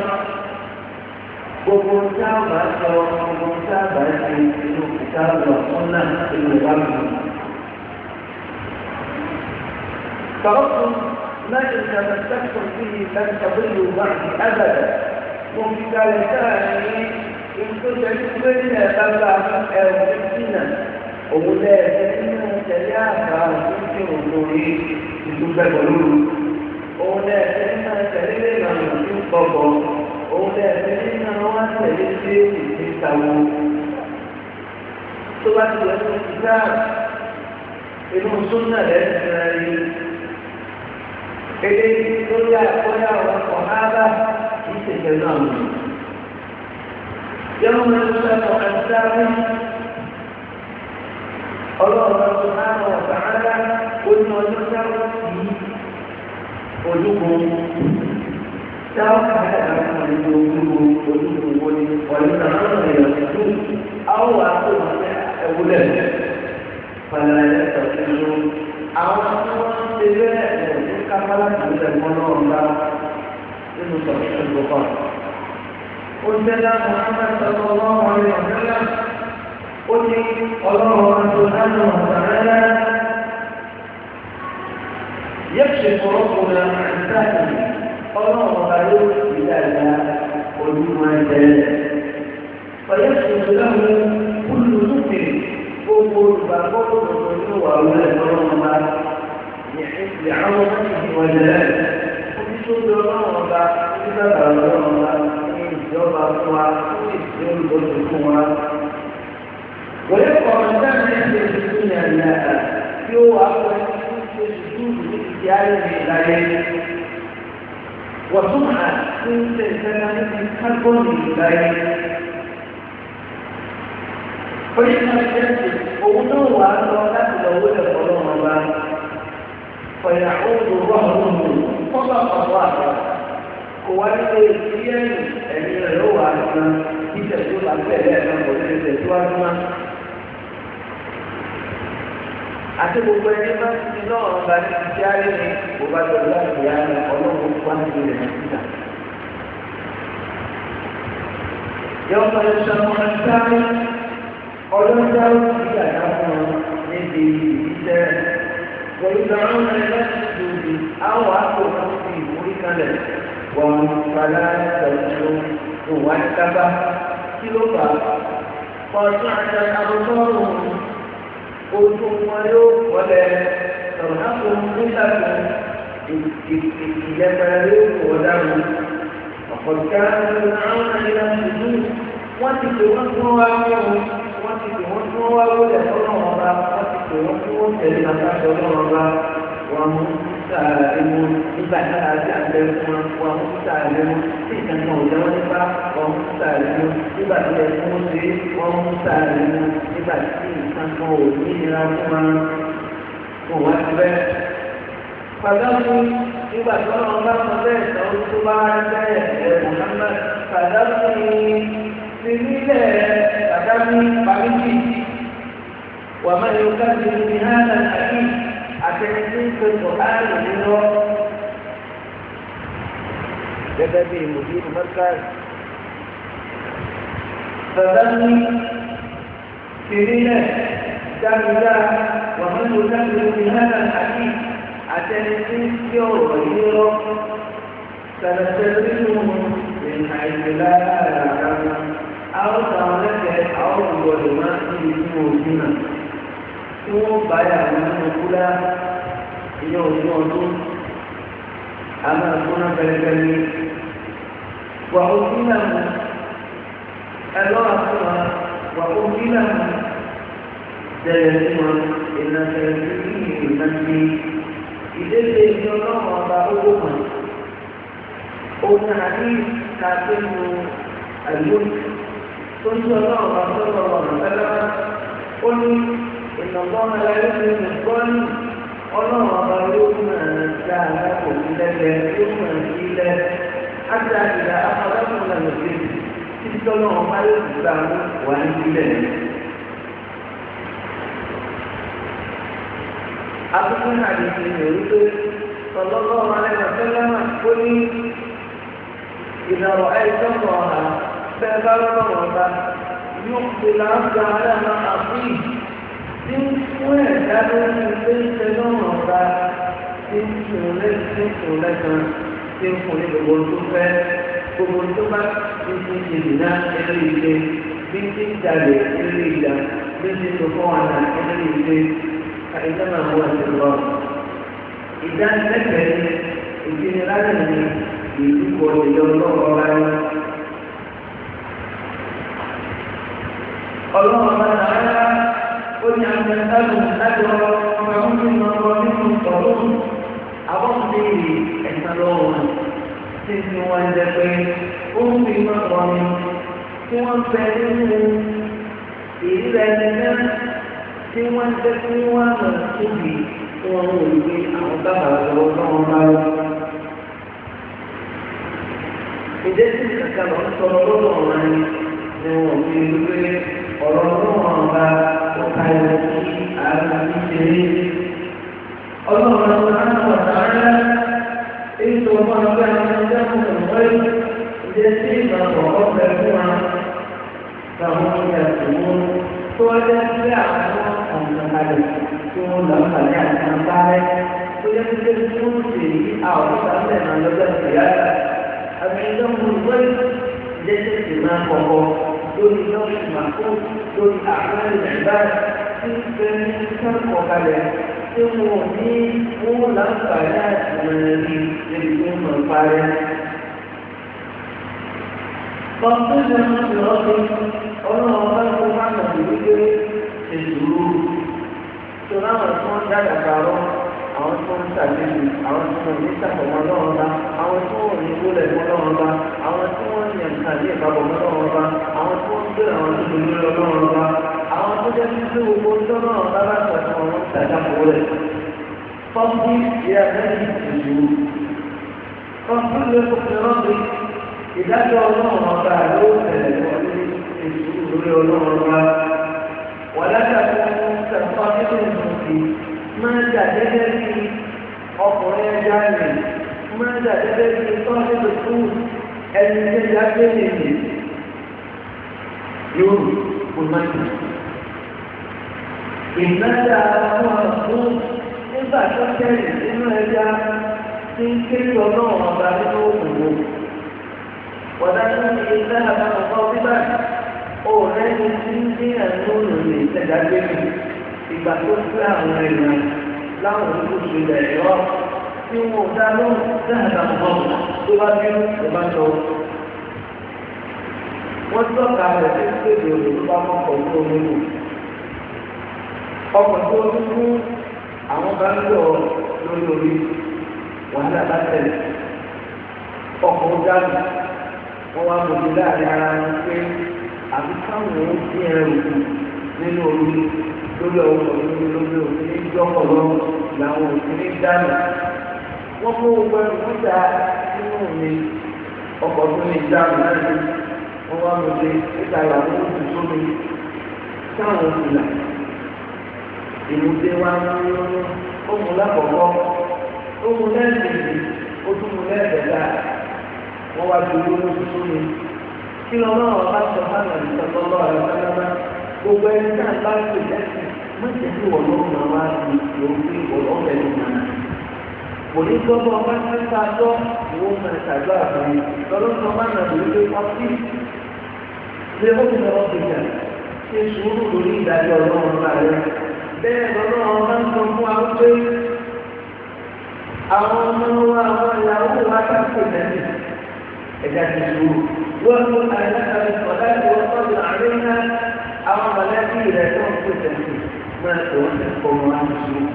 وقلتا ما سوى وقلتا بأسي في الكتاب والسنة في الغرب تركتم ما إن تمسكتم به لن تضلوا بعد أبدا وفي ذلك nítorí ẹni pé ní ẹ̀ka gba ẹ̀rọ ìdínà òun lẹ́ẹ̀ẹ́ nínú tẹ̀lé àgbà òfin tí òun lórí ìdúgbẹ́ pẹ̀lú òun lẹ̀ tẹ̀lé máa tẹ̀lé ìlànà tó gbọ̀gbọ̀ òun lẹ̀ tẹ̀lé náà wá tẹ̀lé sí ìgbéyàwó tó bá ti lọ sí ìgbà inú súnà lẹ́sìn rẹ̀ rí eléyìí lórí àkọ́yà àwọn ọ̀hánà kì í ṣèṣẹ̀ náà mú. yẹ́n mú ẹni sọ́kọ̀ ẹ̀dáwí ọlọ́run ọ̀hánà ọ̀hánà ó ní ọjọ́ dáwọ́ sí ojúkun dáwọ́ sí àdáwọ̀ ní ojúkun ojúkun wo ni ọ̀lẹ́ náà lọ́nà ìyàtọ̀ tó àwọn àkókò ẹ̀wúlẹ̀ pẹ̀lú ẹ̀yẹ́sọ̀ tuntun àwọn tí wọ́n ń ṣe bẹ́ẹ̀ ní kápálá ìpínlẹ̀ mọ́nà ọ̀gá nínú sọ̀rọ̀ ìgbòkọ̀. ó jẹ́ láti Muhammad sallallahu alaihi wa sallam ó ní ọlọ́run tó dánù ọ̀sán yẹ́pṣẹ̀ kọ̀ọ̀kùnrin àìsáàtì ọlọ́run ọba yóò fi dáadáa ojúmọ́ ẹ̀jẹ̀ ọ̀yẹ́pṣẹ̀ lọ́wọ́ kúlù lókè gbogbo olùgbàgbọ́ òdòdó ní wà wọlé ọlọ́run ọba ní àwọn ìwọ̀lẹ̀ oníṣòwò ọlọ́run ọba nígbàgbà ọlọ́run ọba ní ìjọba fún wa ní ìṣẹ́ olùdókòwò fún wa. wọ́n yẹ kọ́ ọ̀rọ̀ dáná ẹ̀ṣẹ̀ ìṣẹ́ ní àyà tí ó wà pẹ́ ní ṣe ìṣúdù ní ìdí ayé ní ìlàyé. wọ́n tún hà ní ṣe ìṣẹ́ná ní kágbọ́nì ìlàyé. oníṣẹ́ ìṣẹ́ òun náà wà á lọ láti lọ wọlé ọlọ́run ọba. فيعود ظهره فضق ظهره وولد الدين الذي هو عندنا في تسوق الفعل وفي تسوق ما àti gbogbo ẹni bá ti náà ọba ní ti ayé ni kò bá jọ láti yá ni ọlọ́run wá ní ilẹ̀ nàìjíríà. yọ ọmọ ẹ̀ṣọ́ ọmọ ẹ̀ṣọ́ ọlọ́jà ó ti yàrá fún ọ níbi ìbísẹ́ ويدعون إلى السجود أو أقوم في مركنا وهم فلا يستطيعون واتبع كلها خاشعة أبصارهم قلتم ولو ولا ترهقهم ذلة يتمالون ودعوا وقد كانوا يدعون إلى السجود وتتوقعوا عنهم وتتوقعوا ولهم wọ́n tẹ̀lé àtàkì ọlọ́run ọba wọn mú sáà ẹmu nígbà tí a ti àgbẹ̀ fún wọn mú sáà ẹmu tí ìkànnì ọ̀dọ́ wọn nípa wọn mú sáà ẹmu nígbà tí ẹ fún wọn ṣe wọn mú sáà ẹmu nígbà tí ìkànnì ò ní ìlera fún wọn kò wá sí bẹ́ẹ̀. pàdánù nígbà tí wọn bá sọ bẹ́ẹ̀ sọ́wọ́ tó bá bẹ́ẹ̀ ẹ̀ Muhammad pàdánù ní nílẹ̀ pàdánù pàmìtì. ومن يكذب بهذا الحديث أتنسيك القرآن منه جدبي مدير مركز فذني سرينة جامدة ومن يكذب بهذا الحديث أتنسيك وغيره سنستدرجهم من حيث لا يعلمون أو تعالى أو ظلمات يسمعون tí wọ́n bá yà wọ́n nínú kúlá ilé òní ọdún àmọ́ ìfúnná pẹ̀lẹ́pẹ̀lẹ́ wà ó sí lànà ẹ̀rọ àfúnà wà ó sí lànà tẹ̀lé sí wọn ìlànà tẹ̀lé sí ìlànà sí ìdílé ìjọ náà wọn bá owó mọ̀ òun àti kàtẹ́nu àlùyó tó ń sọ náà wọn sọ̀rọ̀ wọn lọ́wọ́ ó ní. إن الله لا يؤمن الظالم الله ظالم جعل كل يوم إلى حتى إذا أخذته لم يجد تلك الأمة الإسلام وأنزله أقول حديث النبي صلى الله عليه وسلم قل إذا رأيت الله فأبر الله يقضي العبد على ما أعطيه tí ń fún ẹ̀dá lórí ilé iṣẹ́ lọ́rùn ọ̀gá tí ń fún lẹ́sìn lẹ́sàn tí ń fún ní gbogbo tó fẹ́ gbogbo tó bá ti ti ṣe ìdìná ẹlẹ́ ilé bí ti ń jalè ẹlẹ́ ìjà bí ti tó fún àná ẹlẹ́ ilé فإنما هو سر إذا ذكر ìdíniláàrin ìdúkọ ìjọ ọlọ́run bá ní. ọlọ́run bá náà ó ní àwọn ẹ̀sánù láti ọ̀rọ̀ ọmọ ọmọ nínú ọmọ nínú ọ̀rọ̀ àwọn béèrè ẹ̀sán lọ́wọ́ tí tí wọ́n jẹ́ pé ó ń fi mọ́ wọn ni tí wọ́n fẹ́ nínú ìrírí ẹni náà tí wọ́n jẹ́ pé wọ́n á lọ tóbi wọn ò gbé àwọn bàbá lọ́wọ́ lọ́wọ́ bá lọ. ìdí tí kankan lọ sọ lọ́wọ́ wọn ni wọn ò fi gbé ọ̀rọ̀ lọ́wọ́ bá ó ká ẹ̀rọ kí ààrẹ ti ṣe é. ọlọ́run ọ̀sán náà wà sáárá èyí tó wọ́n lọ bá ẹni ọjọ́ fún ìwé ìdí tí ìgbàgbọ́ ọ̀fẹ́ fún wa táwọn ọjà tó wọ́n tó wájú sí àwọn ọ̀sán kalẹ̀ tí wọ́n lọ pàdé àti àǹfààní tó yẹ kí lè tún sí àwọn ìsàlẹ̀ náà lọ́jọ́ ìyá àmì ìdánwò ìwé ìdẹ́sẹ̀ sì máa kọ̀kọ́ lórí lọ́sùn màkó lórí àpẹẹrẹ ìgbà tí ń fẹ́ ní sẹ́kọ̀ọ́ kalẹ̀ tí wọ́n ní wọ́n láǹfààní àti mẹ́rin níbi tó mọ̀ parí. Kọ̀ọ̀tún ṣe máa ń lọ sí ọlọ́run bá kó má nà wípé èdùrú tó láwọn tí wọ́n dára kàrọ́ àwọn tí wọ́n ń ṣàlejò àwọn tí wọ́n ní ṣàkómọ́ lọ́wọ́ bá àwọn tí wọ́n ní wọlé mọ́ lọ́wọ́ bá àwọn tí wọ́n ní ẹ̀ka ní ìpapọ̀ mọ́ lọ́wọ́ bá àwọn tí wọ́n ń gbé àwọn tó lórí lọ́wọ́ bá àwọn tó jẹ́ sí pé gbogbo ń tọ́nà ọ̀gá bá ṣàtúnṣe wọn ń ṣàjáfò rẹ̀. fọ́nkí ìyá mẹ́rin ìṣòro fọ́nkí ló kó fi rọ́ọ̀bì ìdájọ́ ọlọ́run ọba ló tẹ̀lé wọlé ìṣòro lórí ọlọ́run ọba wàlátàkùn tẹ̀sán nínú ìmọ̀sí máa ń jà gẹ́gẹ́ bí ọkùnrin ẹja rẹ̀ máa ń jà gẹ́gẹ́ bí tọ́jú tó kú ẹni tẹ́jà gbé nìyí yóò kó máa ń ìnájà àwọn àbúrò nígbà tó tẹ̀lé nínú ẹja tí ń ké lọ náà ọba nínú òkùnkù wàlátàkùn ilé àbámọ̀kọ́ bíbá òrẹ́ni tí ń dín àánú lòlẹ̀ ìtẹ̀jà gbé mi ìgbà tó gbé àwọn èèyàn láwọn olùkóso ilẹ̀ ẹ̀rọ tí wọn ò dá lóhùn dáadáa mọ́ tó bá bí ó bá lọ. wọ́n tọ́ka rẹ̀ sí kéde òdòdó bá mọ́kọ̀ ní omi lò. ọkọ̀ tó ní fún àwọn bá ń lọ lórí orí wàhálà bá tẹ̀lé. ọkọ̀ ó dáàbò wọ́n wá mọ̀ sí láàrin ara wọn pé àbí káwọn ò dín ẹrù kù nínú orí lórí ọwọ́ lórí lórí òfin ní ìjọpọ̀ lọ́wọ́ làwọn òfin ní dáná. wọ́n kó gbogbo ẹrù níta nínú mi ọkọ̀ tó ní ìdáàbò láti wọ́n wá mọ̀ sí níta làwọn oṣù sómi táwọn òfìlà ìmùdé wa ń lọ́nà ó mú lákọ̀ọ́kọ́ ó mú lẹ́ẹ̀kejì ó tún mú lẹ́ẹ̀kẹta wọ́n wá ju owó lóṣù sómi kí lọ́nà ọ̀la sọ fún àwọn ìṣọ̀tọ̀ lọ́wọ́ àlọ́ sálábà gbogbo ẹni náà bá ń pè lẹ́sìn mọ̀jẹ̀ tí wọ́n ló máa wá sí lórí ọ̀fẹ́ ló máa. kò ní gbọ́dọ̀ ọba tí wọ́n ta tọ́ ìwọ́n máa ṣàjọ àbúrò lọ́lọ́sọ bá nà lórí pé ọtí ṣé ó ti lọ́wọ́ ti jà ṣe sùúrù lórí ìdájọ́ ọlọ́run bá rẹ̀. bẹ́ẹ̀ lọ́lọ́run bá ń sọ fún wa pé àwọn ọmọ wa àwọn ìyàwó wa ká pè lẹ́sìn ẹ̀dá ti sùúrù. wọ́n mú àìlákàlẹ̀ sọ̀dá ìwọ́n tọ́jú àárín náà àwọn mọ̀lẹ́bí rẹ̀ tó ń pè tẹ̀sí máa tó ń tẹ̀kọ́ wọn á ti sùn.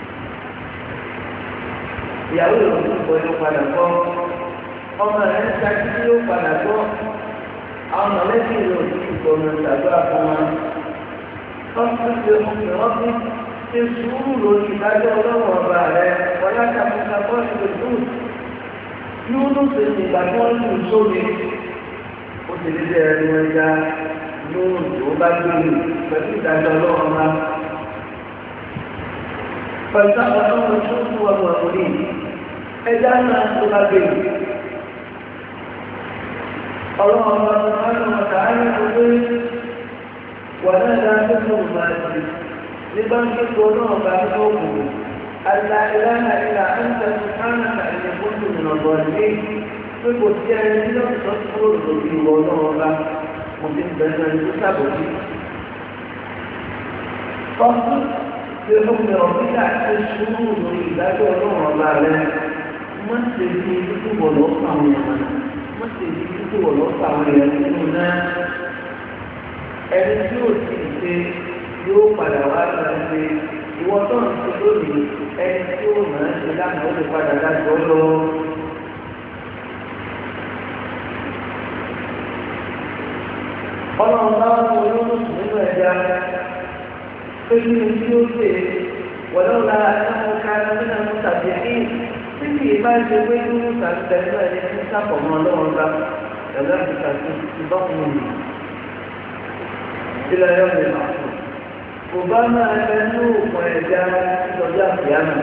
ìyàwó yóò tún bọ́ yóò padà bọ́ ọmọ rẹ̀ ń ṣáájú tí yóò padà bọ́ àwọn mọ̀lẹ́bí rẹ̀ ò tún bọ́ ọmọ ìṣàdúrà fún wa. wọ́n tún ṣe oúnjẹ wọ́n fi ṣe sùúrù lórí ìdájọ́ ọlọ́wọ́ ọba rẹ̀ wọ́n yáta fún ṣàkọ́ ìṣòro dùn. yóò ló ṣe ìgbà tí wọ́n lù sómi ó ti lé ẹni wọn já yóò tó bá gbé pẹ̀lú ìdájọ́ ọlọ́run máa. pẹ̀lú àwọn ọmọ tó kú ọmọ òní ẹja náà tó bá gbé. ọlọ́run ọmọ ọmọ ọ̀tá ayé gbogbo wà náà dá tó tó máa ti ní báńkì tó náà bá tó kù. àlà ìlànà ìlà ń tẹ̀sí kánà ìlẹ̀ fóònù ìrànlọ́ ilé pé kò sí ẹni tí wọ́n tó kúrò lórí ìwọ náà bá mo ti bẹ̀rẹ̀ ní sábòjì. ọ̀sùn pé ó fi ọ̀bíkà ṣe sùúrù lórí ìdájọ́ ọlọ́run ọba rẹ̀ má ṣe fi títí wọ̀ lọ́pọ̀ àwọn èèyàn má ṣe fi títí wọ̀ lọ́pọ̀ àwọn èèyàn nínú náà ẹni tí ó sì ṣe yóò padà wá ṣe ìwọ tó ń ṣe lónìí ẹni tí ó máa ń ṣe lánàá ó lè padà dájọ́ lọ. ọlọ́run bá wọn olóòtú nínú ẹ̀dá pé kí ni tí ó ṣe wọ̀lọ́la ẹ̀wọ̀n ká nínú àwọn tàbí ẹ̀yìn tí kì í bá ṣe pé kí wọ́n tàbí tẹ̀lé ẹni tí ń sàpọ̀mọ́ ọlọ́run bá ẹ̀rọ àbíkà tó ti bá wọn lò. ilẹ̀ ẹ̀yọ́ mi máa fò kò bá máa ẹ ní òògùn ẹ̀dá ìtọ́jú àfíàmù.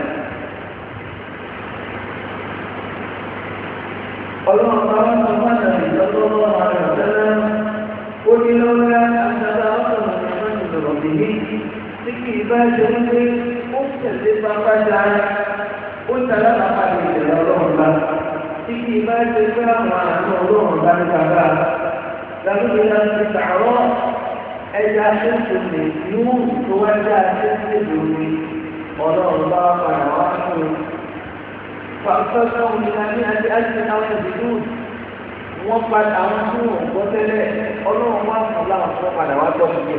ọlọ́run bá wọn sọ fún àtàlẹ́ ìtọ́jú àrùn tẹ́lẹ̀ ó ní lọ́wọ́ àtàlẹ́ ọ̀sán ìrọ̀lẹ́ yìí tí kì í bá ṣe ń pé ó tẹ̀lé bàbá dáa ó tẹ̀lé bàbá ìṣẹ̀lẹ̀ ọlọ́run bá tí kì í bá ṣe pé àwọn àánú ọlọ́run bá ní bàbá lábúlé láti tààrọ́ ẹja tó tó lè nú tó wá dá tó tó lórí ọlọ́run bá padà wá fún un. pàṣẹ òmìnira ní àti àti àwọn ìdílù wọ́n padà àwọn tí wọ́n gbọ́ tẹ́lẹ̀ ọlọ́run wá fún láwọn tó padà wá tọ́ sí i.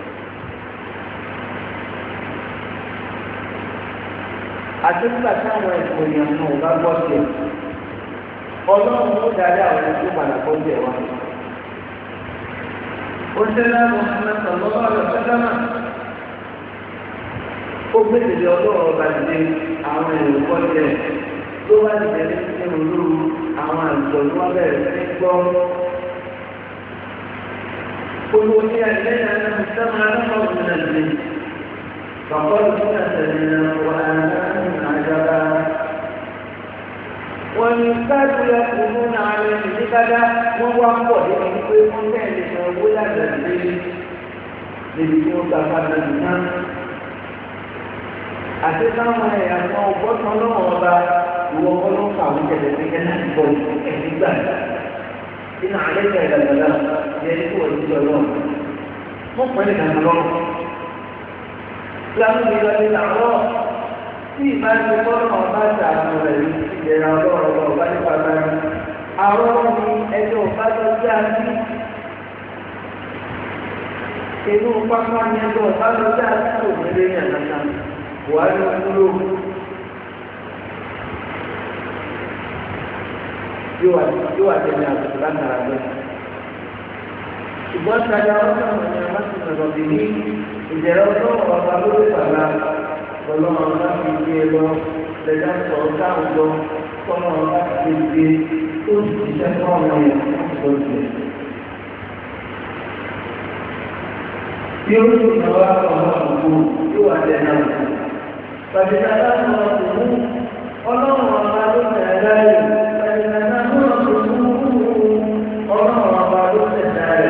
àti nígbà táwọn ẹ̀kọ́ èèyàn náà ò bá gbọ́ sí ẹ̀ ọlọ́run ó darí àwọn ẹ̀kọ́ padà gbọ́ sí ẹ̀ wá. ó ṣẹlẹ̀ Muhammad sallallahu alaihi wasallam ó gbèsè ọlọ́run ọba dìde àwọn èrò gbọ́ sí ẹ̀ ló wá dìde ní olú àwọn àjọ tó wá bẹ̀rẹ̀ sí gbọ́. olùwò ní àìlẹ́yìn àti mùsùlùmí aláwọ̀ ìrìnàjò فقالوا كنا سمعنا قرآنا عجبا والناس يقولون عليه لبدا وهو أقوى يقول ذلك ولا تدري لبيوت فضلنا àti táwọn ẹ̀yà kan ọgbọ́tàn náà ọba ìwọ ọlọ́pàá àwọn ìṣẹ̀lẹ̀ pé kẹ́nà ìbọn ẹ̀sìn gbà nínú àlẹ́ ìṣẹ̀lẹ̀ ìdàgbàdà yẹn ní kí wọ́n ti lọ lọ́wọ́ wọ́n pẹ̀lú ìdàgbà lọ́wọ́. láti lè lọ sí àwọn tí ìbáṣe fọ́nà ọba ṣàánú rẹ̀ ní ìdẹ̀ra ọlọ́run ọba nípa báyìí àwọn ní ẹjọ́ ọba tó sí àti inú pápá ní ẹjọ́ ọba tó sí àti òmìnira yàn nàta buhari kúrò yóò wà tẹ̀lé àtúntò látara bẹ́ẹ̀ ṣùgbọ́n sájà ọ̀sán ọ̀nà láti sọ̀rọ̀ bí ní ìjẹ̀rọ ọlọ́run ọba lórí bàbá ọlọ́run ọba fi gbé e lọ lẹ́jà sọ̀rọ̀ táwọn lọ tọ́nà ọba fi gbé tó sì ṣiṣẹ́ fún ọmọ yẹn lọ́sẹ̀. bí ó ní ìjọba ọmọ àbúrò yóò wá jẹ náà. pàṣẹ aláwọ̀ ọ̀sùn ọlọ́run ọba ló tẹ̀ láyé pàṣẹ aláwọ̀ ọ̀sùn ọlọ́run ọba ló tẹ̀ láyé.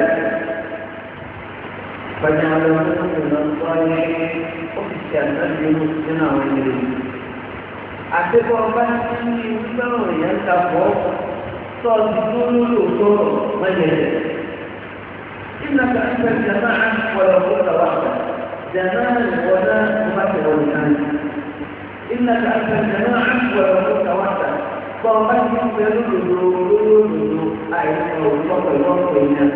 فجعلهم من الصالحين وفي النبي مسلم وغيره àtẹ́kọ̀ ọba tí ìgbàwọ̀ èèyàn ta fọ́ sọ́ọ̀tì tó lórí òṣòro mẹ́jẹ̀lẹ̀ إنك أنت الجماعة ولو كنت وحدك جماعة ولا ممثل والناس إنك أنت الجماعة ولو كنت وحدك فأبا يقبل لولو أعيش والله الوقت الناس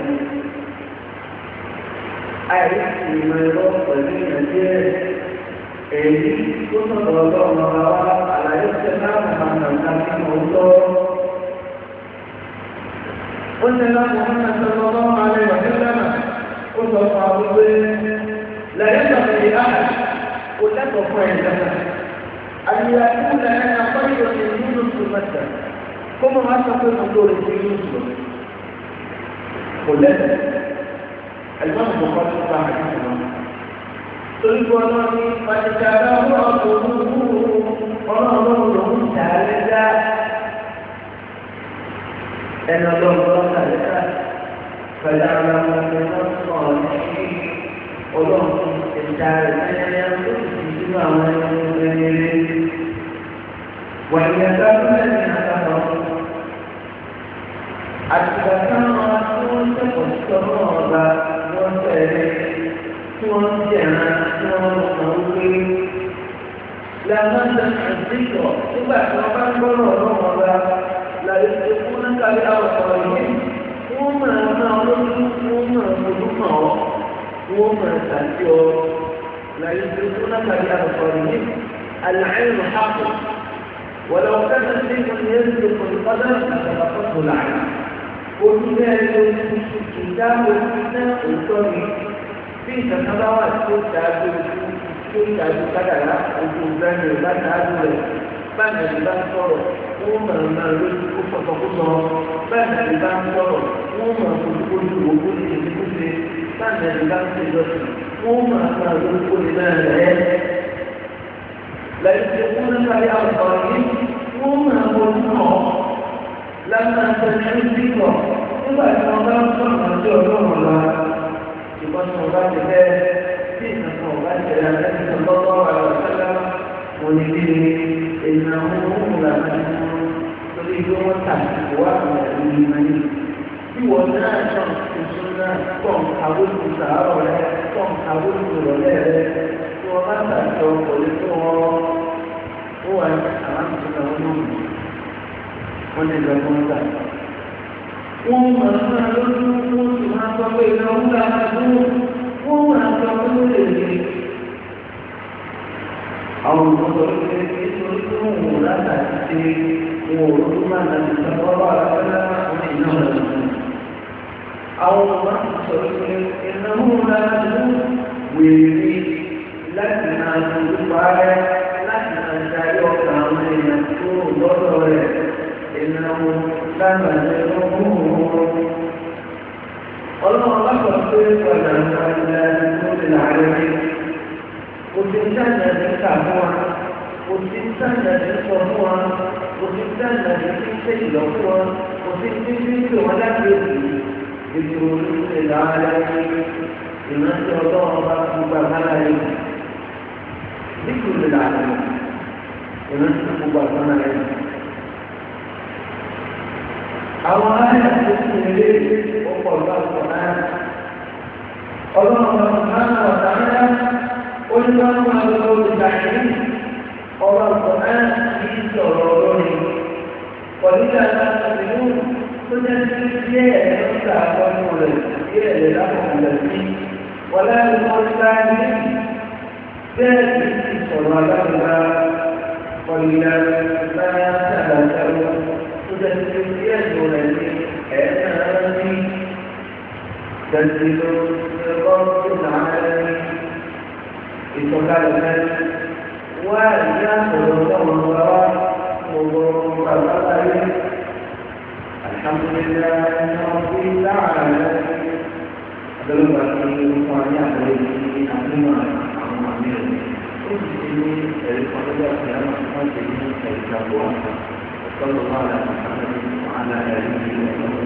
àìsí ìmọ̀ ẹ̀rọ pẹ̀lú ìrìnàjẹ́ èyí tó sọ̀rọ̀ ọlọ́run ọba wa àlàyé ṣe náà máa nà ká sí ọjọ́. ó ṣe náà mo máa ń sọ ọlọ́run alẹ́ ìwọ̀n lẹ́nà ó sọ fún àwọn pé lẹ́yìn ìgbàgbé àhà kò lẹ́kọ̀ọ́ fún ẹ̀ lẹ́nà. àyè àkúlẹ̀ ẹ̀ apá ìròyìn nínú ìmọ̀tà kó mo máa sọ pé mo lóore sí inú ìṣòro. kò lẹ́kọ̀ọ́ الإمام البخاري صحيح حديثنا تلك ونعني قد تبرأ قلوبهم ثالثا أن الله ثالثا فجعلهم من الصالحين قلوبهم الثالثا ينقل فيما وينقل وإن يكادوا الذين كفروا أتبعوا رسول تقصروا wọ́n tẹ̀lé tí wọ́n ń jẹ̀rán tí wọ́n ń sọ wípé wọ́n máa tàbí ọ láyé tó tó lápàdé àbùkọ̀rọ̀ yìí العلم حق ولو كان الشيء يسلك القدر لسبقته العلم وكذلك كتاب الكتاب الكريم في سنوات تشهد تشهد كذا وتزن لا تعدل بان الإنسان صار وما ما يريد كفر كفر بان الإنسان صار وما كل وكل كل بان الإنسان صار وما ما يريد كل ما لا يسلكون بأبصارهم وما هم لما سمعوا الذكر nígbà tí wọ́n bá ń sọ̀rọ̀ sí ọlọ́run lọ ṣùgbọ́n tí wọ́n bá ti fẹ́ sí ìsìnkú ọ̀gá ìṣẹ̀lẹ̀ àtẹ́sí lọ́wọ́ àwọn ọ̀sẹ́lá wọn ni bí èèyàn ń mú làwọn ẹ̀sìn torí pé wọ́n tà wá àwọn ẹ̀sìn ìmọ̀ yìí. bí wọ́n náà sọ̀rọ̀ tuntun náà tọ̀n àwòrán sàárọ̀ rẹ̀ tọ̀n àwòrán ìrọ̀lẹ́ rẹ̀ tí wọ́n bá tàjọ pẹ̀lú tí wọ́n ó wà ní àwọn àtúntò àwọn náà wọ́n lè lọ fún ọ̀gá. wọ́n máa ń máa lójú wọ́n sì máa sọ pé ìlú ọ̀gá àdúgbò wọ́n máa sọ pé ó lè lè. àwọn olùkọ́ ìgbẹ́ nítorí tí wọ́n wò látàrí ṣe wọn ò lójú máa nà ní ìṣàkóso àlàáfíà wọn ní ìnáwó lọ́wọ́. àwọn ọmọ ti sọ pé ìnáwó làdúgbò wèrè láti máa fojú parẹ́ láti máa darí ọkàn àwọn èèyàn tó lọ́dọ̀ rẹ̀ ìnáwó lágbàdé lọ́wọ́. ọlọ́run lápapọ̀ pé padà ń pa ilẹ̀ tó ti láàrin rí kò sí sáàjà ní kà fún wa kò sí sáàjà ní sọ fún wa kò sí sáàjà ní kí ṣe ìlọ fún wa kò sí tí tí tí wọn láti èdè ètò olùsè láàrin rí ìrántí ọlọ́run bá fún gbàgbá láàrin rí. ذكر للعالمين ونسلك بعضنا العلم أو آية تسمى إليه وقال الله القرآن الله سبحانه وتعالى قل لهم على قول التعليم قال القرآن في سروري ولذا لا تؤمنون فنسلك إليه يمسع ونولد إلى لهم الذي ولا يقول التعليم ذلك صلى قليلا ما تذكروا تذكر يدعو الذي آمن تنزل رب العالمين إذا كان ويأخذ الله وضرب الحمد لله رب العالمين adalah bagi semuanya dari agama agama ini. Ini dari pada yang masih dari Jawa. Kalau Allah Taala Muhammad Taala dari